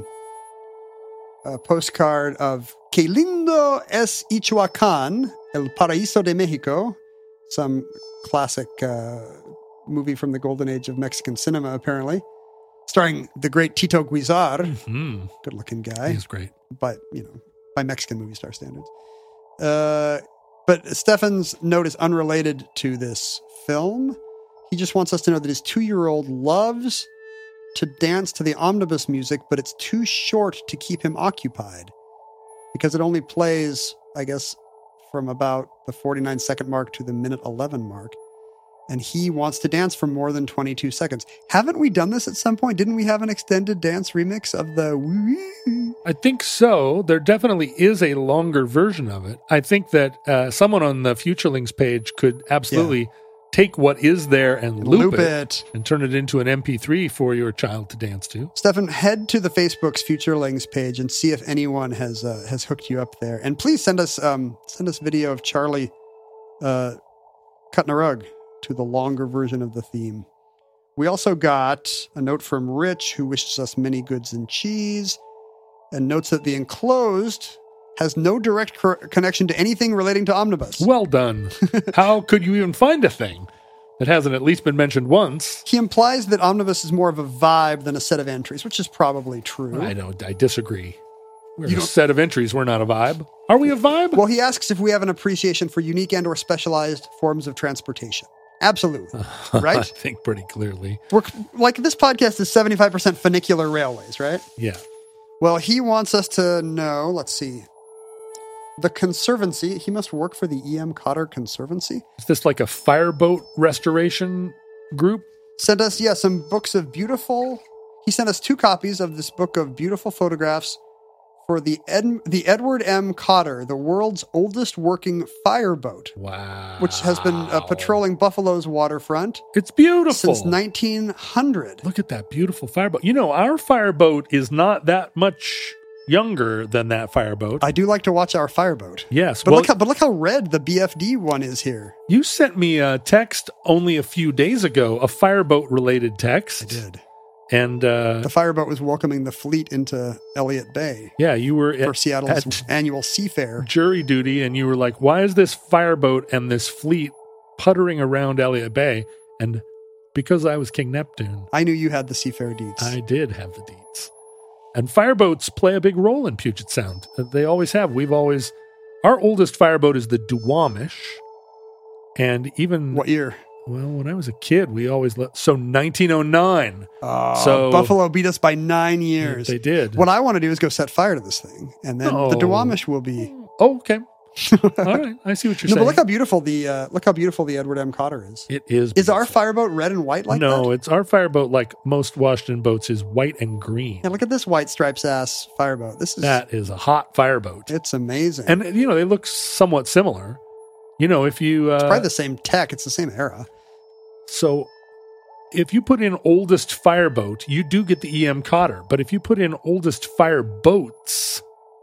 uh, postcard of Que lindo es Ichuacan, El Paraíso de Mexico, some classic uh, movie from the golden age of Mexican cinema, apparently, starring the great Tito Guizar. Mm-hmm. Good-looking guy. He's great. But, you know, by Mexican movie star standards. Uh, but Stefan's note is unrelated to this film. He just wants us to know that his two-year-old loves to dance to the omnibus music, but it's too short to keep him occupied because it only plays, I guess, from about the forty-nine second mark to the minute eleven mark. And he wants to dance for more than twenty-two seconds. Haven't we done this at some point? Didn't we have an extended dance remix of the... I think so. There definitely is a longer version of it. I think that uh, someone on the Futurelings page could absolutely yeah. take what is there and loop, loop it, it and turn it into an M P three for your child to dance to. Stefan, head to the Facebook's Futurelings page and see if anyone has uh, has hooked you up there. And please send us um, send us video of Charlie uh, cutting a rug to the longer version of the theme. We also got a note from Rich, who wishes us many goods and cheese, and notes that the enclosed has no direct cor- connection to anything relating to Omnibus. Well done. How could you even find a thing that hasn't at least been mentioned once? He implies that Omnibus is more of a vibe than a set of entries, which is probably true. I know, I disagree. We're you a set of entries, we're not a vibe. Are we a vibe? Well, he asks if we have an appreciation for unique and or specialized forms of transportation. Absolutely. Right? I think pretty clearly. We're, like, this podcast is seventy-five percent funicular railways, right? Yeah. Well, he wants us to know, let's see, the Conservancy. He must work for the E M. Cotter Conservancy. Is this like a fireboat restoration group? Sent us, yeah, some books of beautiful... He sent us two copies of this book of beautiful photographs for the Ed, the Edward M. Cotter, the world's oldest working fireboat. Wow. Which has been uh, patrolling Buffalo's waterfront. It's beautiful. Since nineteen hundred. Look at that beautiful fireboat. You know, our fireboat is not that much younger than that fireboat. I do like to watch our fireboat. Yes. But, well, look how, but look how red the B F D one is here. You sent me a text only a few days ago, a fireboat-related text. I did. And uh, the fireboat was welcoming the fleet into Elliott Bay. Yeah, you were for at, Seattle's at annual seafair jury duty, and you were like, "Why is this fireboat and this fleet puttering around Elliott Bay?" And because I was King Neptune, I knew you had the seafair deeds. I did have the deeds. And fireboats play a big role in Puget Sound. They always have. We've always our oldest fireboat is the Duwamish, and even what year? Well, when I was a kid, we always let... So, nineteen oh nine. Uh, so Buffalo beat us by nine years. They did. What I want to do is go set fire to this thing. And then oh. the Duwamish will be... Oh, okay. All right. I see what you're no, saying. But look how beautiful the uh, look how beautiful the Edward M. Cotter is. It is beautiful. Is our fireboat red and white like no, that? No, it's our fireboat, like most Washington boats, is white and green. Yeah, look at this white stripes ass fireboat. This is That is a hot fireboat. It's amazing. And, you know, they look somewhat similar. You know, if you... Uh, it's probably the same tech. It's the same era. So if you put in oldest fireboat, you do get the E M Cotter. But if you put in oldest fireboats,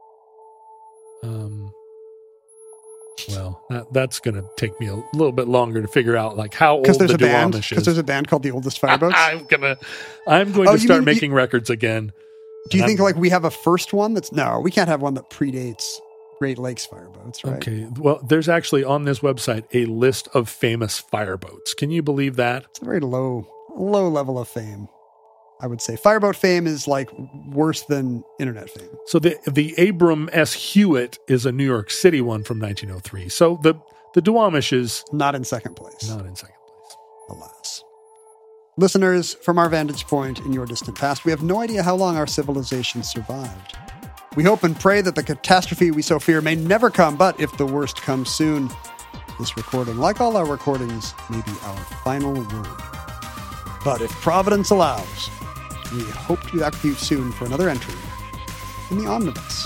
um, well, that, that's going to take me a little bit longer to figure out like how old the a band, Duwamish is. Because there's a band called the Oldest Fireboats? I'm gonna, I'm going oh, to start mean, making you, records again. Do you think I'm, like we have a first one that's... No, we can't have one that predates Great Lakes fireboats, right? Okay. Well, there's actually on this website a list of famous fireboats. Can you believe that? It's a very low, low level of fame, I would say. Fireboat fame is like worse than internet fame. So the the Abram S. Hewitt is a New York City one from nineteen oh three. So the, the Duwamish is... Not in second place. Not in second place. Alas. Listeners, from our vantage point in your distant past, we have no idea how long our civilization survived. We hope and pray that the catastrophe we so fear may never come, but if the worst comes soon, this recording, like all our recordings, may be our final word. But if Providence allows, we hope to be back with you soon for another entry in the Omnibus.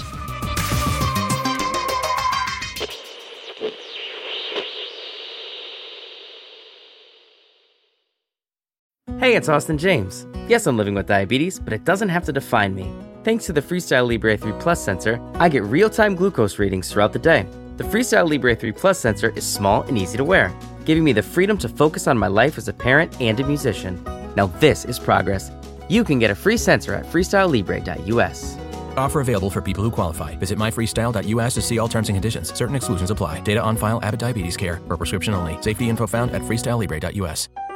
Hey, it's Austin James. Yes, I'm living with diabetes, but it doesn't have to define me. Thanks to the Freestyle Libre three Plus sensor, I get real-time glucose readings throughout the day. The Freestyle Libre three Plus sensor is small and easy to wear, giving me the freedom to focus on my life as a parent and a musician. Now this is progress. You can get a free sensor at freestyle libre dot u s. Offer available for people who qualify. Visit my freestyle dot u s to see all terms and conditions. Certain exclusions apply. Data on file, Abbott Diabetes Care. Per prescription only. Safety info found at freestyle libre dot u s.